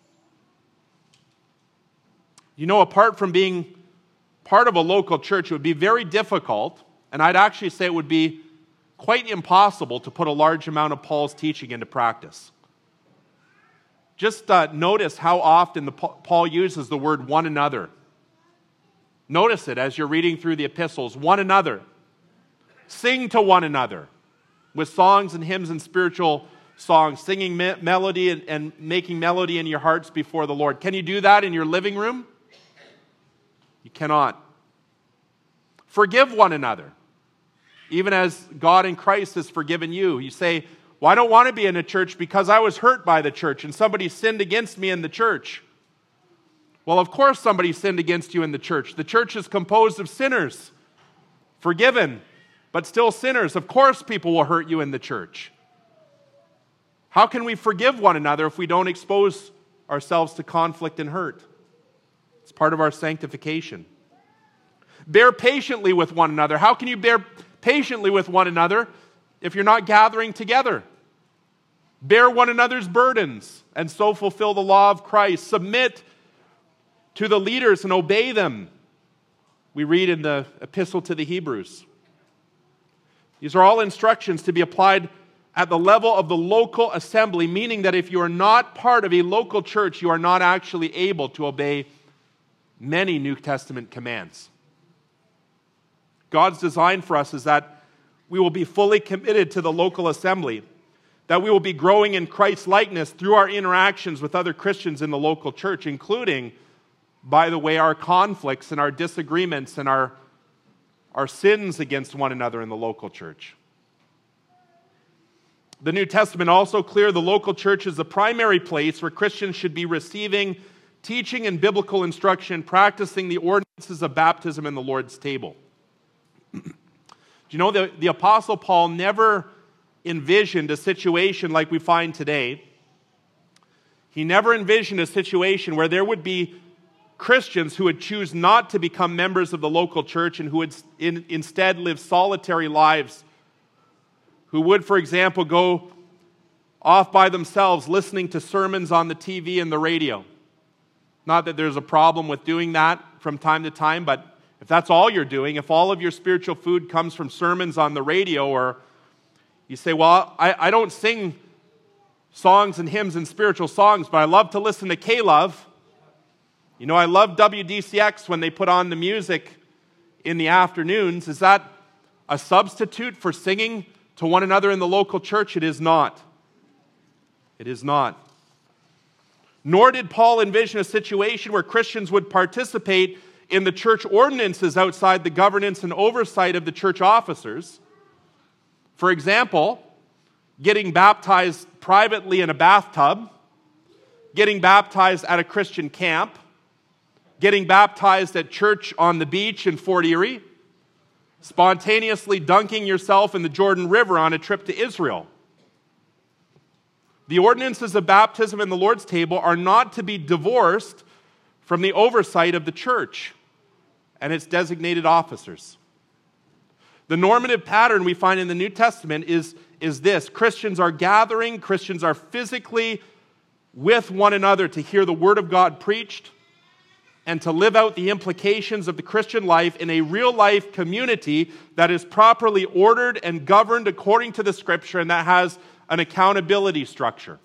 S1: You know, apart from being part of a local church, it would be very difficult, and I'd actually say it would be quite impossible to put a large amount of Paul's teaching into practice. Just uh, notice how often the, Paul uses the word one another. Notice it as you're reading through the epistles. One another. Sing to one another with songs and hymns and spiritual songs, singing me- melody and, and making melody in your hearts before the Lord. Can you do that in your living room? You cannot. Forgive one another, even as God in Christ has forgiven you. You say, well, I don't want to be in a church because I was hurt by the church and somebody sinned against me in the church. Well, of course somebody sinned against you in the church. The church is composed of sinners, forgiven, but still sinners. Of course people will hurt you in the church. How can we forgive one another if we don't expose ourselves to conflict and hurt? It's part of our sanctification. Bear patiently with one another. How can you bear patiently with one another if you're not gathering together? Bear one another's burdens and so fulfill the law of Christ. Submit to the leaders and obey them. We read in the epistle to the Hebrews. These are all instructions to be applied at the level of the local assembly, meaning that if you are not part of a local church, you are not actually able to obey many New Testament commands. God's design for us is that we will be fully committed to the local assembly, that we will be growing in Christ's likeness through our interactions with other Christians in the local church, including by the way, our conflicts and our disagreements and our, our sins against one another in the local church. The New Testament also clear the local church is the primary place where Christians should be receiving teaching and biblical instruction, practicing the ordinances of baptism and the Lord's table. Do you know the, the Apostle Paul never envisioned a situation like we find today? He never envisioned a situation where there would be Christians who would choose not to become members of the local church and who would in, instead live solitary lives, who would, for example, go off by themselves listening to sermons on the T V and the radio. Not that there's a problem with doing that from time to time, but if that's all you're doing, if all of your spiritual food comes from sermons on the radio, or you say, well, I, I don't sing songs and hymns and spiritual songs, but I love to listen to K-Love. You know, I love W D C X when they put on the music in the afternoons. Is that a substitute for singing to one another in the local church? It is not. It is not. Nor did Paul envision a situation where Christians would participate in the church ordinances outside the governance and oversight of the church officers. For example, getting baptized privately in a bathtub, getting baptized at a Christian camp, getting baptized at church on the beach in Fort Erie, spontaneously dunking yourself in the Jordan River on a trip to Israel. The ordinances of baptism and the Lord's table are not to be divorced from the oversight of the church and its designated officers. The normative pattern we find in the New Testament is, is this. Christians are gathering, Christians are physically with one another to hear the Word of God preached and to live out the implications of the Christian life in a real-life community that is properly ordered and governed according to the Scripture and that has an accountability structure.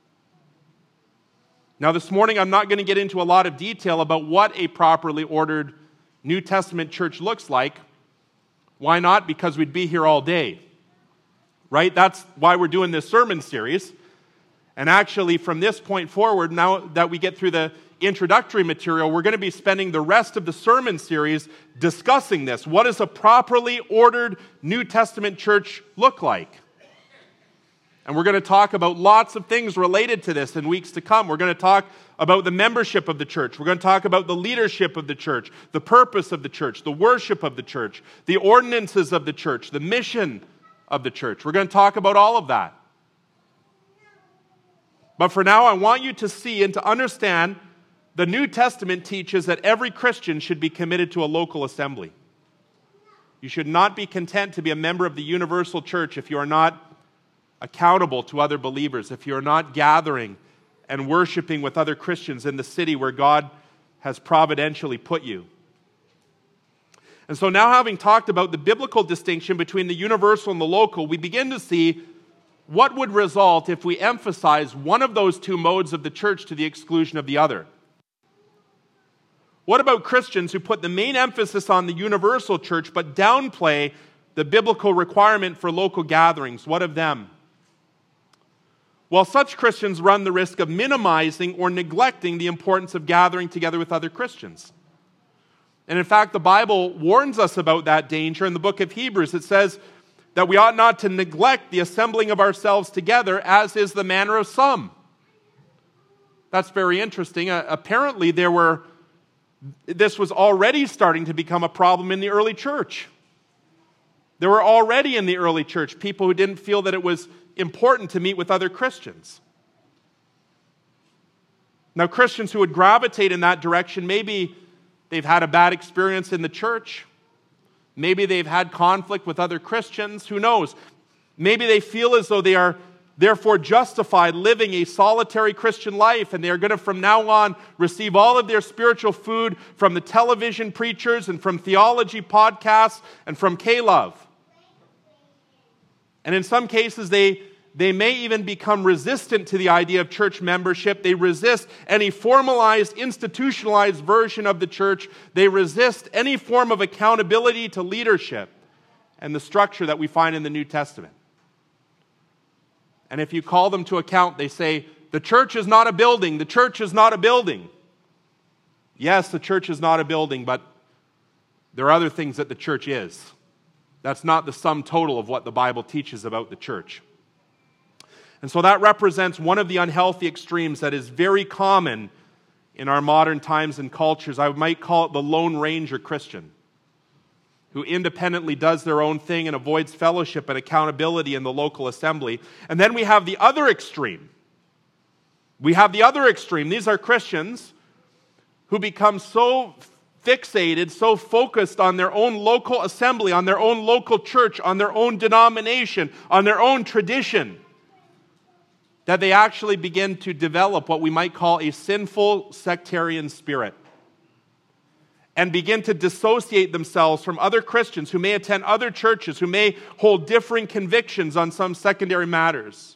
S1: Now, this morning, I'm not going to get into a lot of detail about what a properly ordered New Testament church looks like. Why not? Because we'd be here all day, right? That's why we're doing this sermon series. And actually, from this point forward, now that we get through the introductory material, we're going to be spending the rest of the sermon series discussing this. What does a properly ordered New Testament church look like? And we're going to talk about lots of things related to this in weeks to come. We're going to talk about the membership of the church. We're going to talk about the leadership of the church, the purpose of the church, the worship of the church, the ordinances of the church, the mission of the church. We're going to talk about all of that. But for now, I want you to see and to understand the New Testament teaches that every Christian should be committed to a local assembly. You should not be content to be a member of the universal church if you are not accountable to other believers, if you're not gathering and worshiping with other Christians in the city where God has providentially put you. And so now, having talked about the biblical distinction between the universal and the local, we begin to see what would result if we emphasize one of those two modes of the church to the exclusion of the other. What about Christians who put the main emphasis on the universal church but downplay the biblical requirement for local gatherings? What of them? Well, such Christians run the risk of minimizing or neglecting the importance of gathering together with other Christians. And in fact, the Bible warns us about that danger. In the book of Hebrews, it says that we ought not to neglect the assembling of ourselves together, as is the manner of some. That's very interesting. Uh, apparently, there were this was already starting to become a problem in the early church. There were already in the early church people who didn't feel that it was important to meet with other Christians. Now, Christians who would gravitate in that direction, maybe they've had a bad experience in the church. Maybe they've had conflict with other Christians. Who knows? Maybe they feel as though they are therefore justified living a solitary Christian life, and they are going to from now on receive all of their spiritual food from the television preachers and from theology podcasts and from K-Love. And in some cases, they, they may even become resistant to the idea of church membership. They resist any formalized, institutionalized version of the church. They resist any form of accountability to leadership and the structure that we find in the New Testament. And if you call them to account, they say, the church is not a building. The church is not a building. Yes, the church is not a building, but there are other things that the church is. That's not the sum total of what the Bible teaches about the church. And so that represents one of the unhealthy extremes that is very common in our modern times and cultures. I might call it the Lone Ranger Christian, who independently does their own thing and avoids fellowship and accountability in the local assembly. And then we have the other extreme. We have the other extreme. These are Christians who become so fixated, so focused on their own local assembly, on their own local church, on their own denomination, on their own tradition, that they actually begin to develop what we might call a sinful sectarian spirit and begin to dissociate themselves from other Christians who may attend other churches, who may hold differing convictions on some secondary matters.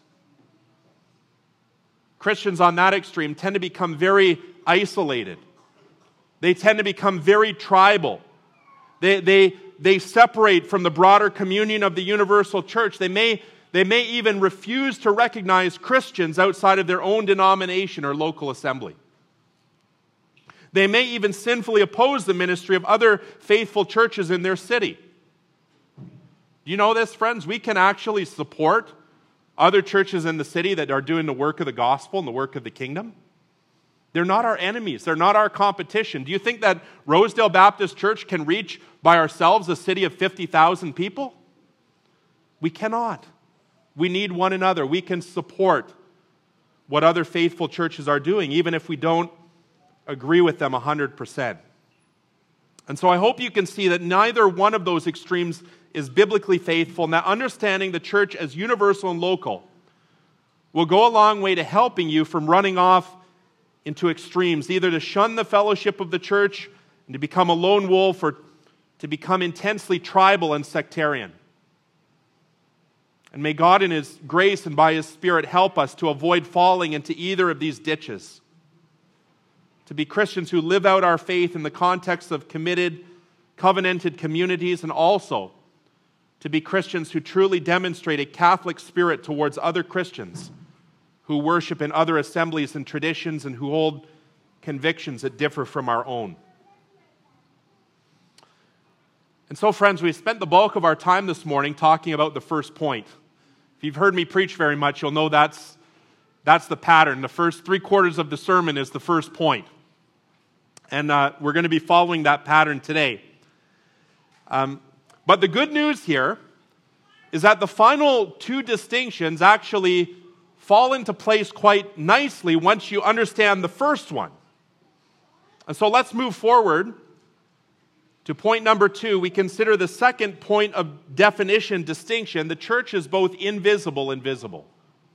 S1: Christians on that extreme tend to become very isolated. They tend to become very tribal. They, they, they separate from the broader communion of the universal church. They may, they may even refuse to recognize Christians outside of their own denomination or local assembly. They may even sinfully oppose the ministry of other faithful churches in their city. Do you know this, friends? We can actually support other churches in the city that are doing the work of the gospel and the work of the kingdom. They're not our enemies. They're not our competition. Do you think that Rosedale Baptist Church can reach by ourselves a city of fifty thousand people? We cannot. We need one another. We can support what other faithful churches are doing, even if we don't agree with them one hundred percent. And so I hope you can see that neither one of those extremes is biblically faithful, and that understanding the church as universal and local will go a long way to helping you from running off into extremes, either to shun the fellowship of the church and to become a lone wolf, or to become intensely tribal and sectarian. And may God in His grace and by His Spirit help us to avoid falling into either of these ditches, to be Christians who live out our faith in the context of committed, covenanted communities, and also to be Christians who truly demonstrate a Catholic spirit towards other Christians who worship in other assemblies and traditions and who hold convictions that differ from our own. And so, friends, we spent the bulk of our time this morning talking about the first point. If you've heard me preach very much, you'll know that's, that's the pattern. The first three quarters of the sermon is the first point. And uh, we're going to be following that pattern today. Um, but the good news here is that the final two distinctions actually fall into place quite nicely once you understand the first one. And so let's move forward to point number two. We consider the second point of definition, distinction. The church is both invisible and visible.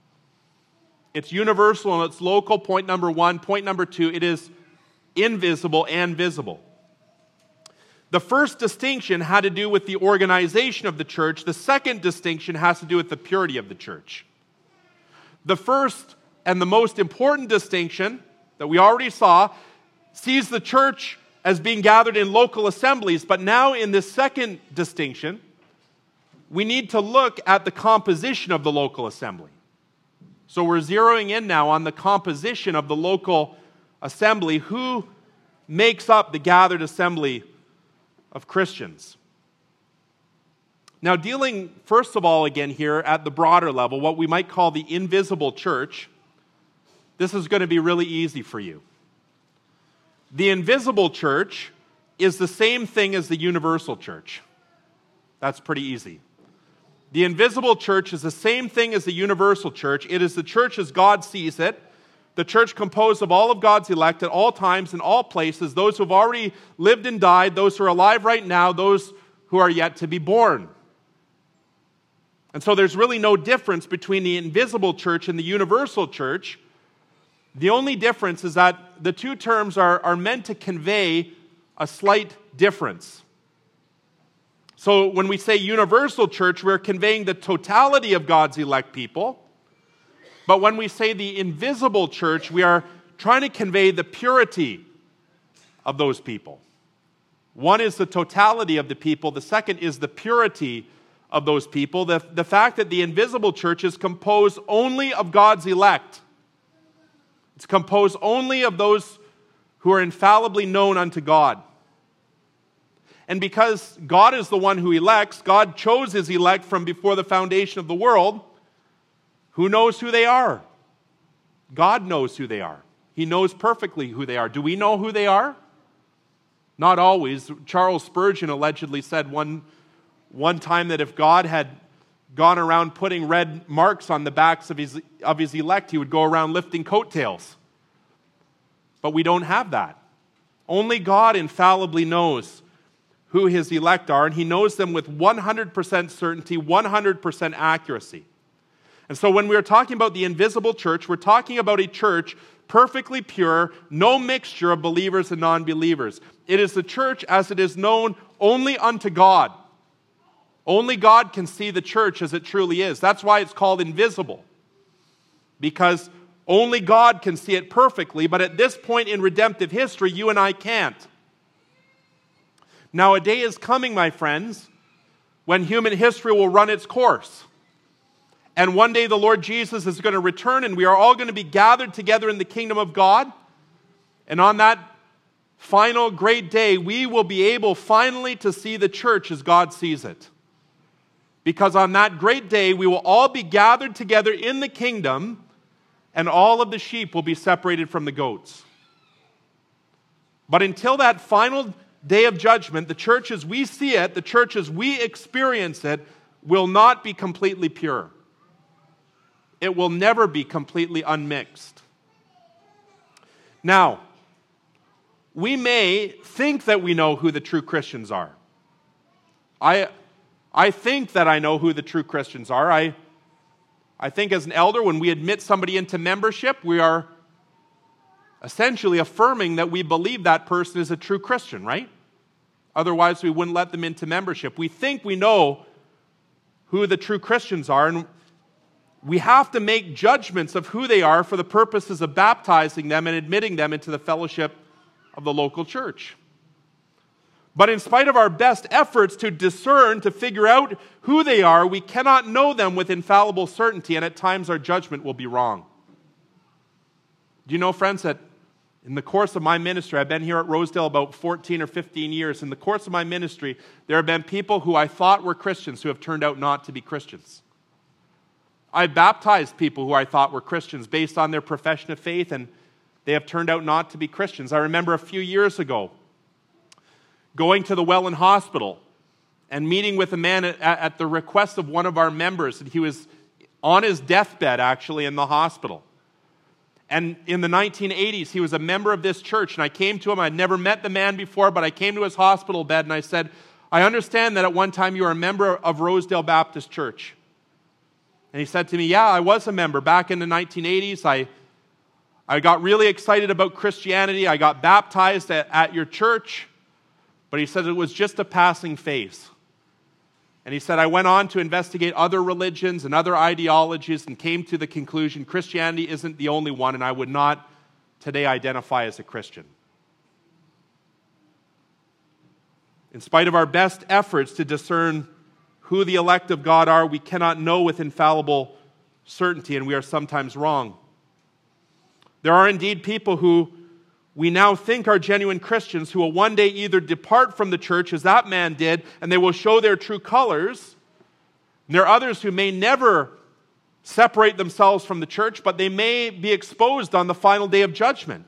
S1: It's universal and it's local, point number one. Point number two, it is invisible and visible. The first distinction had to do with the organization of the church. The second distinction has to do with the purity of the church. The first and the most important distinction that we already saw sees the church as being gathered in local assemblies, but now in this second distinction, we need to look at the composition of the local assembly. So we're zeroing in now on the composition of the local assembly. Who makes up the gathered assembly of Christians? Now, dealing first of all again here at the broader level, what we might call the invisible church, this is going to be really easy for you. The invisible church is the same thing as the universal church. That's pretty easy. The invisible church is the same thing as the universal church. It is the church as God sees it, the church composed of all of God's elect at all times, in all places, those who have already lived and died, those who are alive right now, those who are yet to be born. And so there's really no difference between the invisible church and the universal church. The only difference is that the two terms are, are meant to convey a slight difference. So when we say universal church, we're conveying the totality of God's elect people. But when we say the invisible church, we are trying to convey the purity of those people. One is the totality of the people. The second is the purity of those people. The, the fact that the invisible church is composed only of God's elect. It's composed only of those who are infallibly known unto God. And because God is the one who elects, God chose his elect from before the foundation of the world. Who knows who they are? God knows who they are. He knows perfectly who they are. Do we know who they are? Not always. Charles Spurgeon allegedly said one, one time that if God had gone around putting red marks on the backs of his, of his elect, he would go around lifting coattails. But we don't have that. Only God infallibly knows who his elect are, and he knows them with one hundred percent certainty, one hundred percent accuracy. And so when we're talking about the invisible church, we're talking about a church perfectly pure, no mixture of believers and non-believers. It is the church as it is known only unto God. Only God can see the church as it truly is. That's why it's called invisible. Because only God can see it perfectly, but at this point in redemptive history, you and I can't. Now, a day is coming, my friends, when human history will run its course. And one day the Lord Jesus is going to return, and we are all going to be gathered together in the kingdom of God. And on that final great day, we will be able finally to see the church as God sees it. Because on that great day, we will all be gathered together in the kingdom, and all of the sheep will be separated from the goats. But until that final day of judgment, the church as we see it, the church as we experience it, will not be completely pure. It will never be completely unmixed. Now, we may think that we know who the true Christians are. I, I think that I know who the true Christians are. I, I think as an elder, when we admit somebody into membership, we are essentially affirming that we believe that person is a true Christian, right? Otherwise, we wouldn't let them into membership. We think we know who the true Christians are, and we have to make judgments of who they are for the purposes of baptizing them and admitting them into the fellowship of the local church. But in spite of our best efforts to discern, to figure out who they are, we cannot know them with infallible certainty, and at times our judgment will be wrong. Do you know, friends, that in the course of my ministry, I've been here at Rosedale about fourteen or fifteen years. In the course of my ministry, there have been people who I thought were Christians who have turned out not to be Christians. I've baptized people who I thought were Christians based on their profession of faith, and they have turned out not to be Christians. I remember a few years ago going to the Welland Hospital and meeting with a man at, at the request of one of our members. And he was on his deathbed, actually, in the hospital. And in the nineteen eighties, he was a member of this church. And I came to him. I'd never met the man before, but I came to his hospital bed and I said, I understand that at one time you were a member of Rosedale Baptist Church. And he said to me, yeah, I was a member. Back in the nineteen eighties, I, I got really excited about Christianity. I got baptized at, at your church. But he said it was just a passing phase. And he said, I went on to investigate other religions and other ideologies and came to the conclusion Christianity isn't the only one, and I would not today identify as a Christian. In spite of our best efforts to discern who the elect of God are, we cannot know with infallible certainty, and we are sometimes wrong. There are indeed people who we now think are genuine Christians who will one day either depart from the church as that man did, and they will show their true colors. And there are others who may never separate themselves from the church, but they may be exposed on the final day of judgment.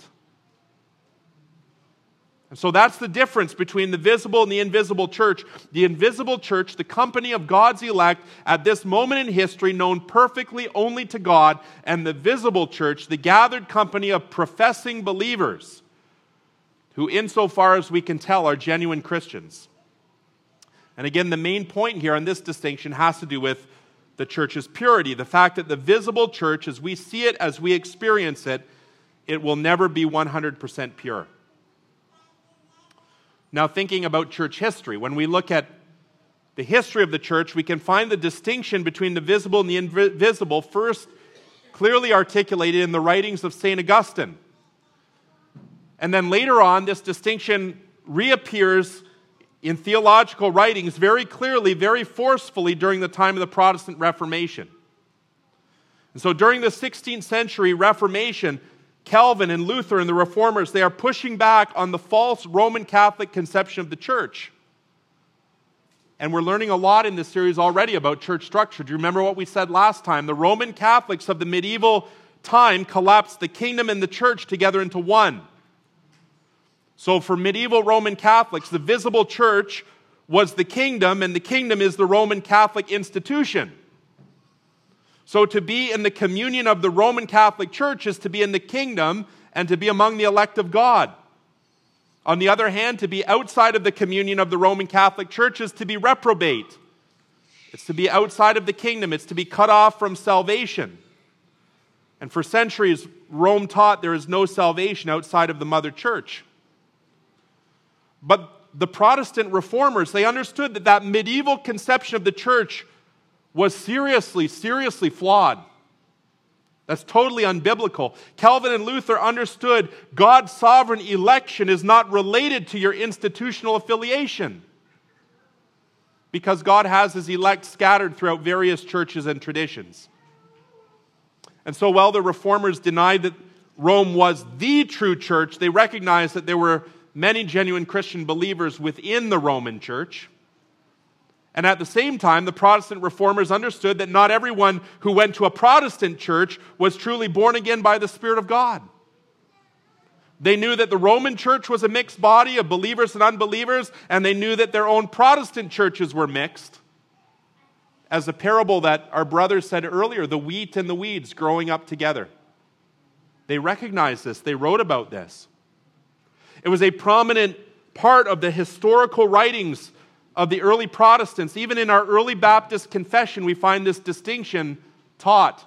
S1: And so that's the difference between the visible and the invisible church. The invisible church, the company of God's elect at this moment in history, known perfectly only to God, and the visible church, the gathered company of professing believers, who insofar as we can tell are genuine Christians. And again, the main point here on this distinction has to do with the church's purity. The fact that the visible church, as we see it, as we experience it, it will never be one hundred percent pure. Now, thinking about church history, when we look at the history of the church, we can find the distinction between the visible and the invisible first clearly articulated in the writings of Saint Augustine. And then later on, this distinction reappears in theological writings very clearly, very forcefully during the time of the Protestant Reformation. And so during the sixteenth century Reformation, Calvin and Luther and the Reformers, they are pushing back on the false Roman Catholic conception of the church. And we're learning a lot in this series already about church structure. Do you remember what we said last time? The Roman Catholics of the medieval time collapsed the kingdom and the church together into one. So for medieval Roman Catholics, the visible church was the kingdom, and the kingdom is the Roman Catholic institution. So to be in the communion of the Roman Catholic Church is to be in the kingdom and to be among the elect of God. On the other hand, to be outside of the communion of the Roman Catholic Church is to be reprobate. It's to be outside of the kingdom. It's to be cut off from salvation. And for centuries, Rome taught there is no salvation outside of the mother church. But the Protestant reformers, they understood that that medieval conception of the church was seriously, seriously flawed. That's totally unbiblical. Calvin and Luther understood God's sovereign election is not related to your institutional affiliation, because God has his elect scattered throughout various churches and traditions. And so while the reformers denied that Rome was the true church, they recognized that there were many genuine Christian believers within the Roman church. And at the same time, the Protestant reformers understood that not everyone who went to a Protestant church was truly born again by the Spirit of God. They knew that the Roman church was a mixed body of believers and unbelievers, and they knew that their own Protestant churches were mixed. As the parable that our brother said earlier, the wheat and the weeds growing up together. They recognized this. They wrote about this. It was a prominent part of the historical writings of the early Protestants. Even in our early Baptist confession, we find this distinction taught.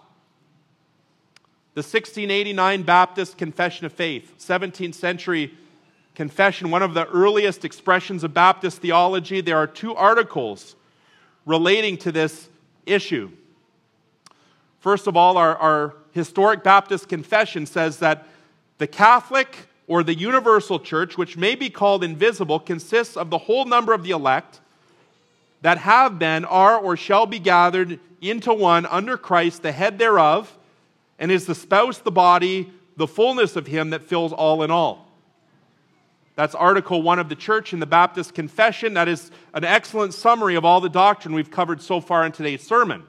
S1: The sixteen eighty-nine Baptist Confession of Faith, seventeenth century confession, one of the earliest expressions of Baptist theology. There are two articles relating to this issue. First of all, our, our historic Baptist confession says that the Catholic or the universal church, which may be called invisible, consists of the whole number of the elect that have been, are, or shall be gathered into one under Christ, the head thereof, and is the spouse, the body, the fullness of him that fills all in all. That's Article one of the church in the Baptist Confession. That is an excellent summary of all the doctrine we've covered so far in today's sermon.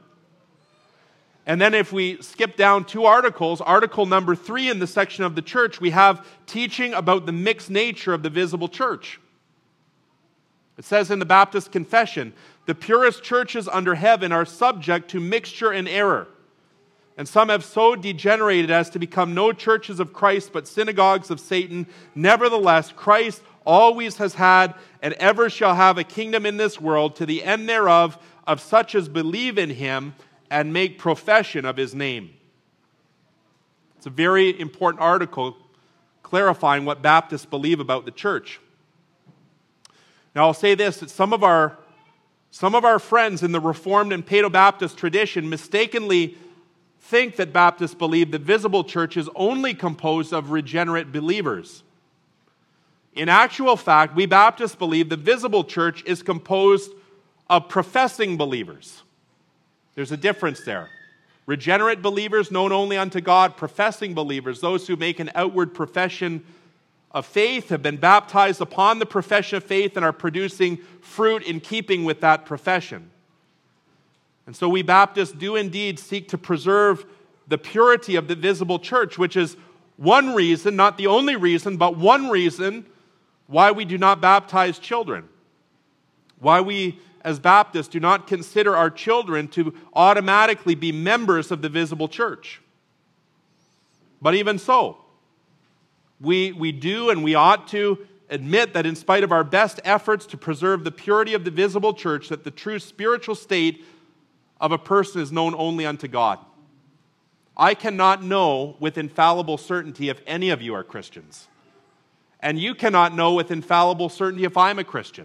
S1: And then if we skip down two articles, article number three in the section of the church, we have teaching about the mixed nature of the visible church. It says in the Baptist Confession, the purest churches under heaven are subject to mixture and error. And some have so degenerated as to become no churches of Christ, but synagogues of Satan. Nevertheless, Christ always has had and ever shall have a kingdom in this world, to the end thereof of such as believe in him and make profession of his name. It's a very important article clarifying what Baptists believe about the church. Now I'll say this, that some of our, some of our friends in the Reformed and Paedo-Baptist tradition mistakenly think that Baptists believe the visible church is only composed of regenerate believers. In actual fact, we Baptists believe the visible church is composed of professing believers. There's a difference there. Regenerate believers known only unto God, professing believers, those who make an outward profession of faith, have been baptized upon the profession of faith and are producing fruit in keeping with that profession. And so we Baptists do indeed seek to preserve the purity of the visible church, which is one reason, not the only reason, but one reason why we do not baptize children. Why we as Baptists do not consider our children to automatically be members of the visible church. But even so, we, we do and we ought to admit that in spite of our best efforts to preserve the purity of the visible church, that the true spiritual state of a person is known only unto God. I cannot know with infallible certainty if any of you are Christians. And you cannot know with infallible certainty if I'm a Christian.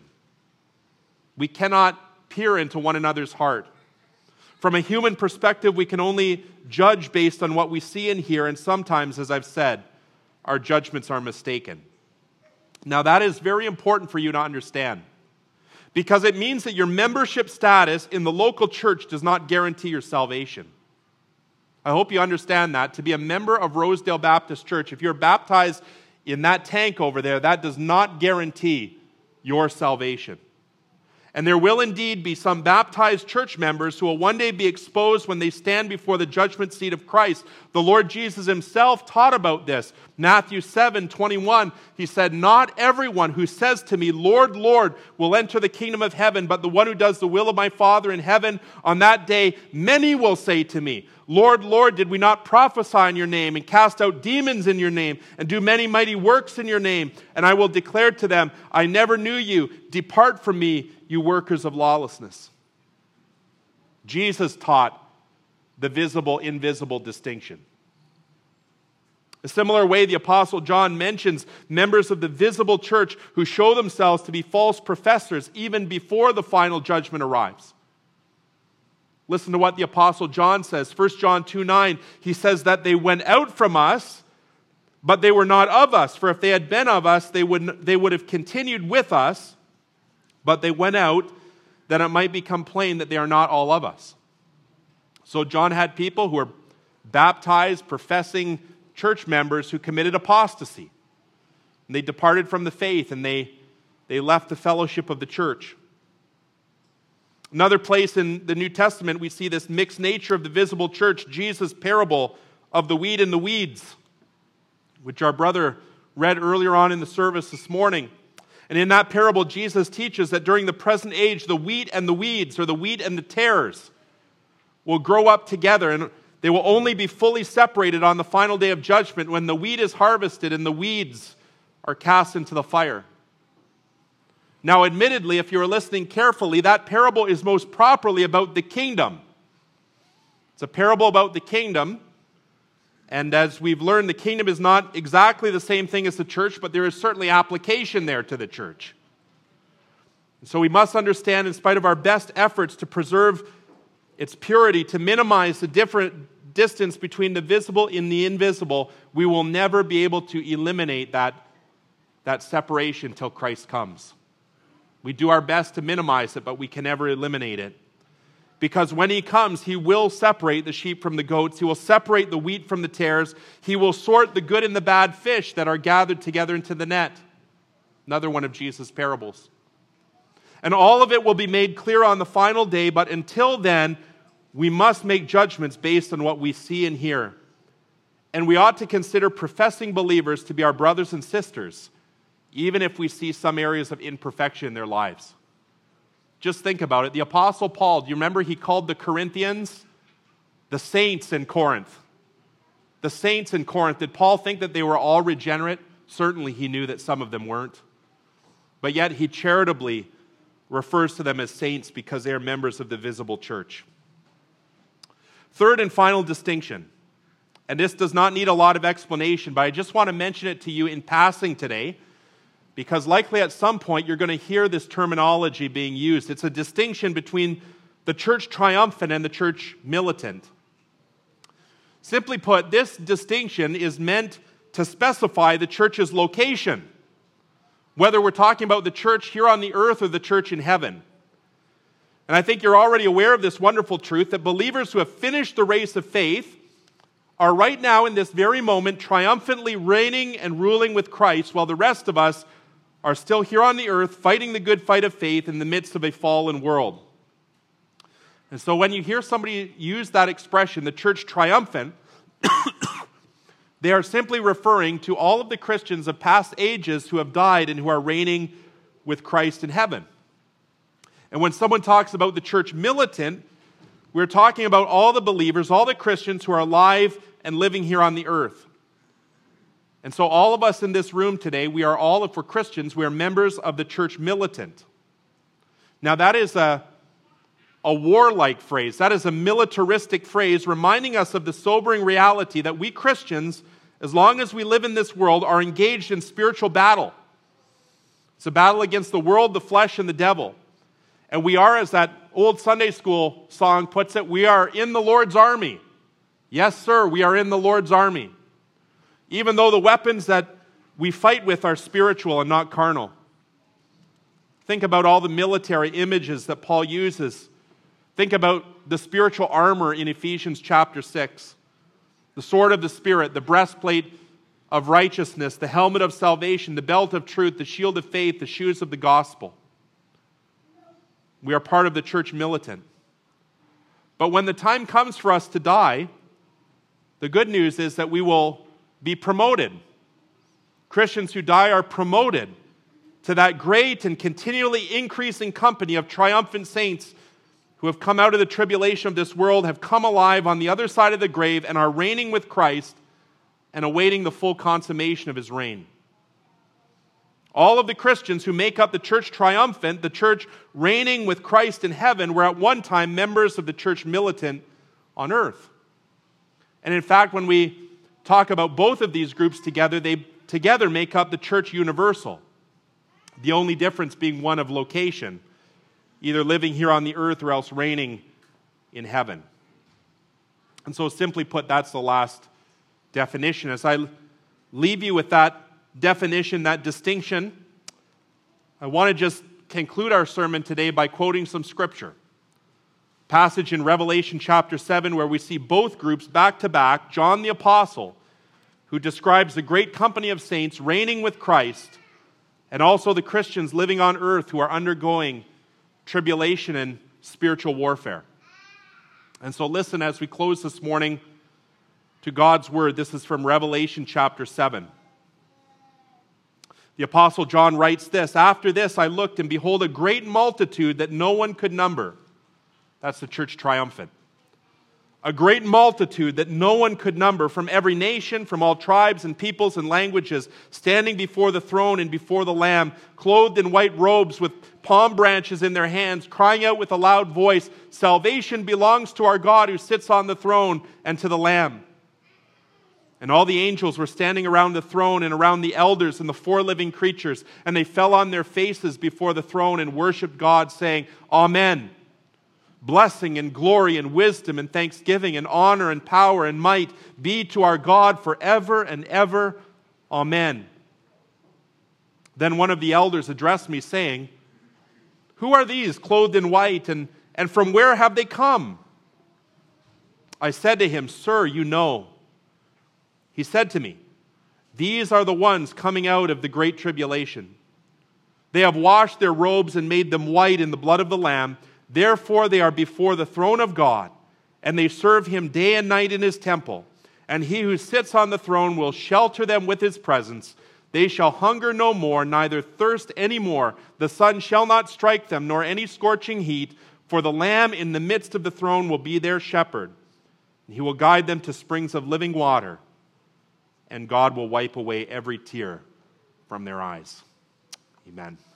S1: We cannot peer into one another's heart. From a human perspective, we can only judge based on what we see and hear, and sometimes, as I've said, our judgments are mistaken. Now, that is very important for you to understand, because it means that your membership status in the local church does not guarantee your salvation. I hope you understand that. To be a member of Rosedale Baptist Church, if you're baptized in that tank over there, that does not guarantee your salvation. And there will indeed be some baptized church members who will one day be exposed when they stand before the judgment seat of Christ. The Lord Jesus himself taught about this. Matthew seven twenty-one, he said, "Not everyone who says to me, 'Lord, Lord,' will enter the kingdom of heaven, but the one who does the will of my Father in heaven. On that day, many will say to me, 'Lord, Lord, did we not prophesy in your name and cast out demons in your name and do many mighty works in your name?' And I will declare to them, 'I never knew you. Depart from me, you workers of lawlessness.'" Jesus taught the visible-invisible distinction. A similar way, the Apostle John mentions members of the visible church who show themselves to be false professors even before the final judgment arrives. Listen to what the Apostle John says. First John two nine, he says that they went out from us, but they were not of us. For if they had been of us, they would, they would have continued with us, but they went out that it might become plain that they are not all of us. So John had people who were baptized, professing church members who committed apostasy. And they departed from the faith and they, they left the fellowship of the church. Another place in the New Testament, we see this mixed nature of the visible church, Jesus' parable of the wheat and the weeds, which our brother read earlier on in the service this morning. And in that parable, Jesus teaches that during the present age, the wheat and the weeds, or the wheat and the tares, will grow up together, and they will only be fully separated on the final day of judgment when the wheat is harvested and the weeds are cast into the fire. Now, admittedly, if you were listening carefully, that parable is most properly about the kingdom. It's a parable about the kingdom. And as we've learned, the kingdom is not exactly the same thing as the church, but there is certainly application there to the church. And so we must understand, in spite of our best efforts to preserve its purity, to minimize the different distance between the visible and the invisible, we will never be able to eliminate that, that separation till Christ comes. We do our best to minimize it, but we can never eliminate it. Because when he comes, he will separate the sheep from the goats. He will separate the wheat from the tares. He will sort the good and the bad fish that are gathered together into the net. Another one of Jesus' parables. And all of it will be made clear on the final day, but until then, we must make judgments based on what we see and hear. And we ought to consider professing believers to be our brothers and sisters, even if we see some areas of imperfection in their lives. Just think about it. The Apostle Paul, do you remember he called the Corinthians the saints in Corinth? The saints in Corinth. Did Paul think that they were all regenerate? Certainly he knew that some of them weren't. But yet he charitably refers to them as saints because they are members of the visible church. Third and final distinction, and this does not need a lot of explanation, but I just want to mention it to you in passing today, because likely at some point you're going to hear this terminology being used. It's a distinction between the church triumphant and the church militant. Simply put, this distinction is meant to specify the church's location, whether we're talking about the church here on the earth or the church in heaven. And I think you're already aware of this wonderful truth that believers who have finished the race of faith are right now in this very moment triumphantly reigning and ruling with Christ, while the rest of us are still here on the earth fighting the good fight of faith in the midst of a fallen world. And so when you hear somebody use that expression, the church triumphant, they are simply referring to all of the Christians of past ages who have died and who are reigning with Christ in heaven. And when someone talks about the church militant, we're talking about all the believers, all the Christians who are alive and living here on the earth. And so all of us in this room today, we are all, if we're Christians, we are members of the church militant. Now that is a, a warlike phrase. That is a militaristic phrase reminding us of the sobering reality that we Christians, as long as we live in this world, are engaged in spiritual battle. It's a battle against the world, the flesh, and the devil. And we are, as that old Sunday school song puts it, we are in the Lord's army. Yes, sir, we are in the Lord's army. Even though the weapons that we fight with are spiritual and not carnal. Think about all the military images that Paul uses. Think about the spiritual armor in Ephesians chapter six. the sword of the Spirit, the breastplate of righteousness, the helmet of salvation, the belt of truth, the shield of faith, the shoes of the gospel. We are part of the church militant. But when the time comes for us to die, the good news is that we will be promoted. Christians who die are promoted to that great and continually increasing company of triumphant saints who have come out of the tribulation of this world, have come alive on the other side of the grave, and are reigning with Christ and awaiting the full consummation of his reign. All of the Christians who make up the church triumphant, the church reigning with Christ in heaven, were at one time members of the church militant on earth. And in fact, when we talk about both of these groups together, they together make up the church universal. The only difference being one of location, either living here on the earth or else reigning in heaven. And so simply put, that's the last definition. As I leave you with that definition, that distinction, I want to just conclude our sermon today by quoting some scripture. Passage in Revelation chapter seven where we see both groups back to back. John the Apostle, who describes the great company of saints reigning with Christ, and also the Christians living on earth who are undergoing tribulation and spiritual warfare. And so listen as we close this morning to God's word. This is from Revelation chapter seven. The Apostle John writes this, "After this I looked, and behold, a great multitude that no one could number." That's the church triumphant. "A great multitude that no one could number, from every nation, from all tribes and peoples and languages, standing before the throne and before the Lamb, clothed in white robes with palm branches in their hands, crying out with a loud voice, 'Salvation belongs to our God who sits on the throne and to the Lamb.' And all the angels were standing around the throne and around the elders and the four living creatures, and they fell on their faces before the throne and worshiped God, saying, 'Amen. Blessing and glory and wisdom and thanksgiving and honor and power and might be to our God forever and ever. Amen.' Then one of the elders addressed me, saying, 'Who are these clothed in white, and, and from where have they come?' I said to him, 'Sir, you know.' He said to me, 'These are the ones coming out of the great tribulation. They have washed their robes and made them white in the blood of the Lamb. Therefore they are before the throne of God, and they serve him day and night in his temple. And he who sits on the throne will shelter them with his presence. They shall hunger no more, neither thirst any more. The sun shall not strike them, nor any scorching heat. For the Lamb in the midst of the throne will be their shepherd. He will guide them to springs of living water, and God will wipe away every tear from their eyes.'" Amen.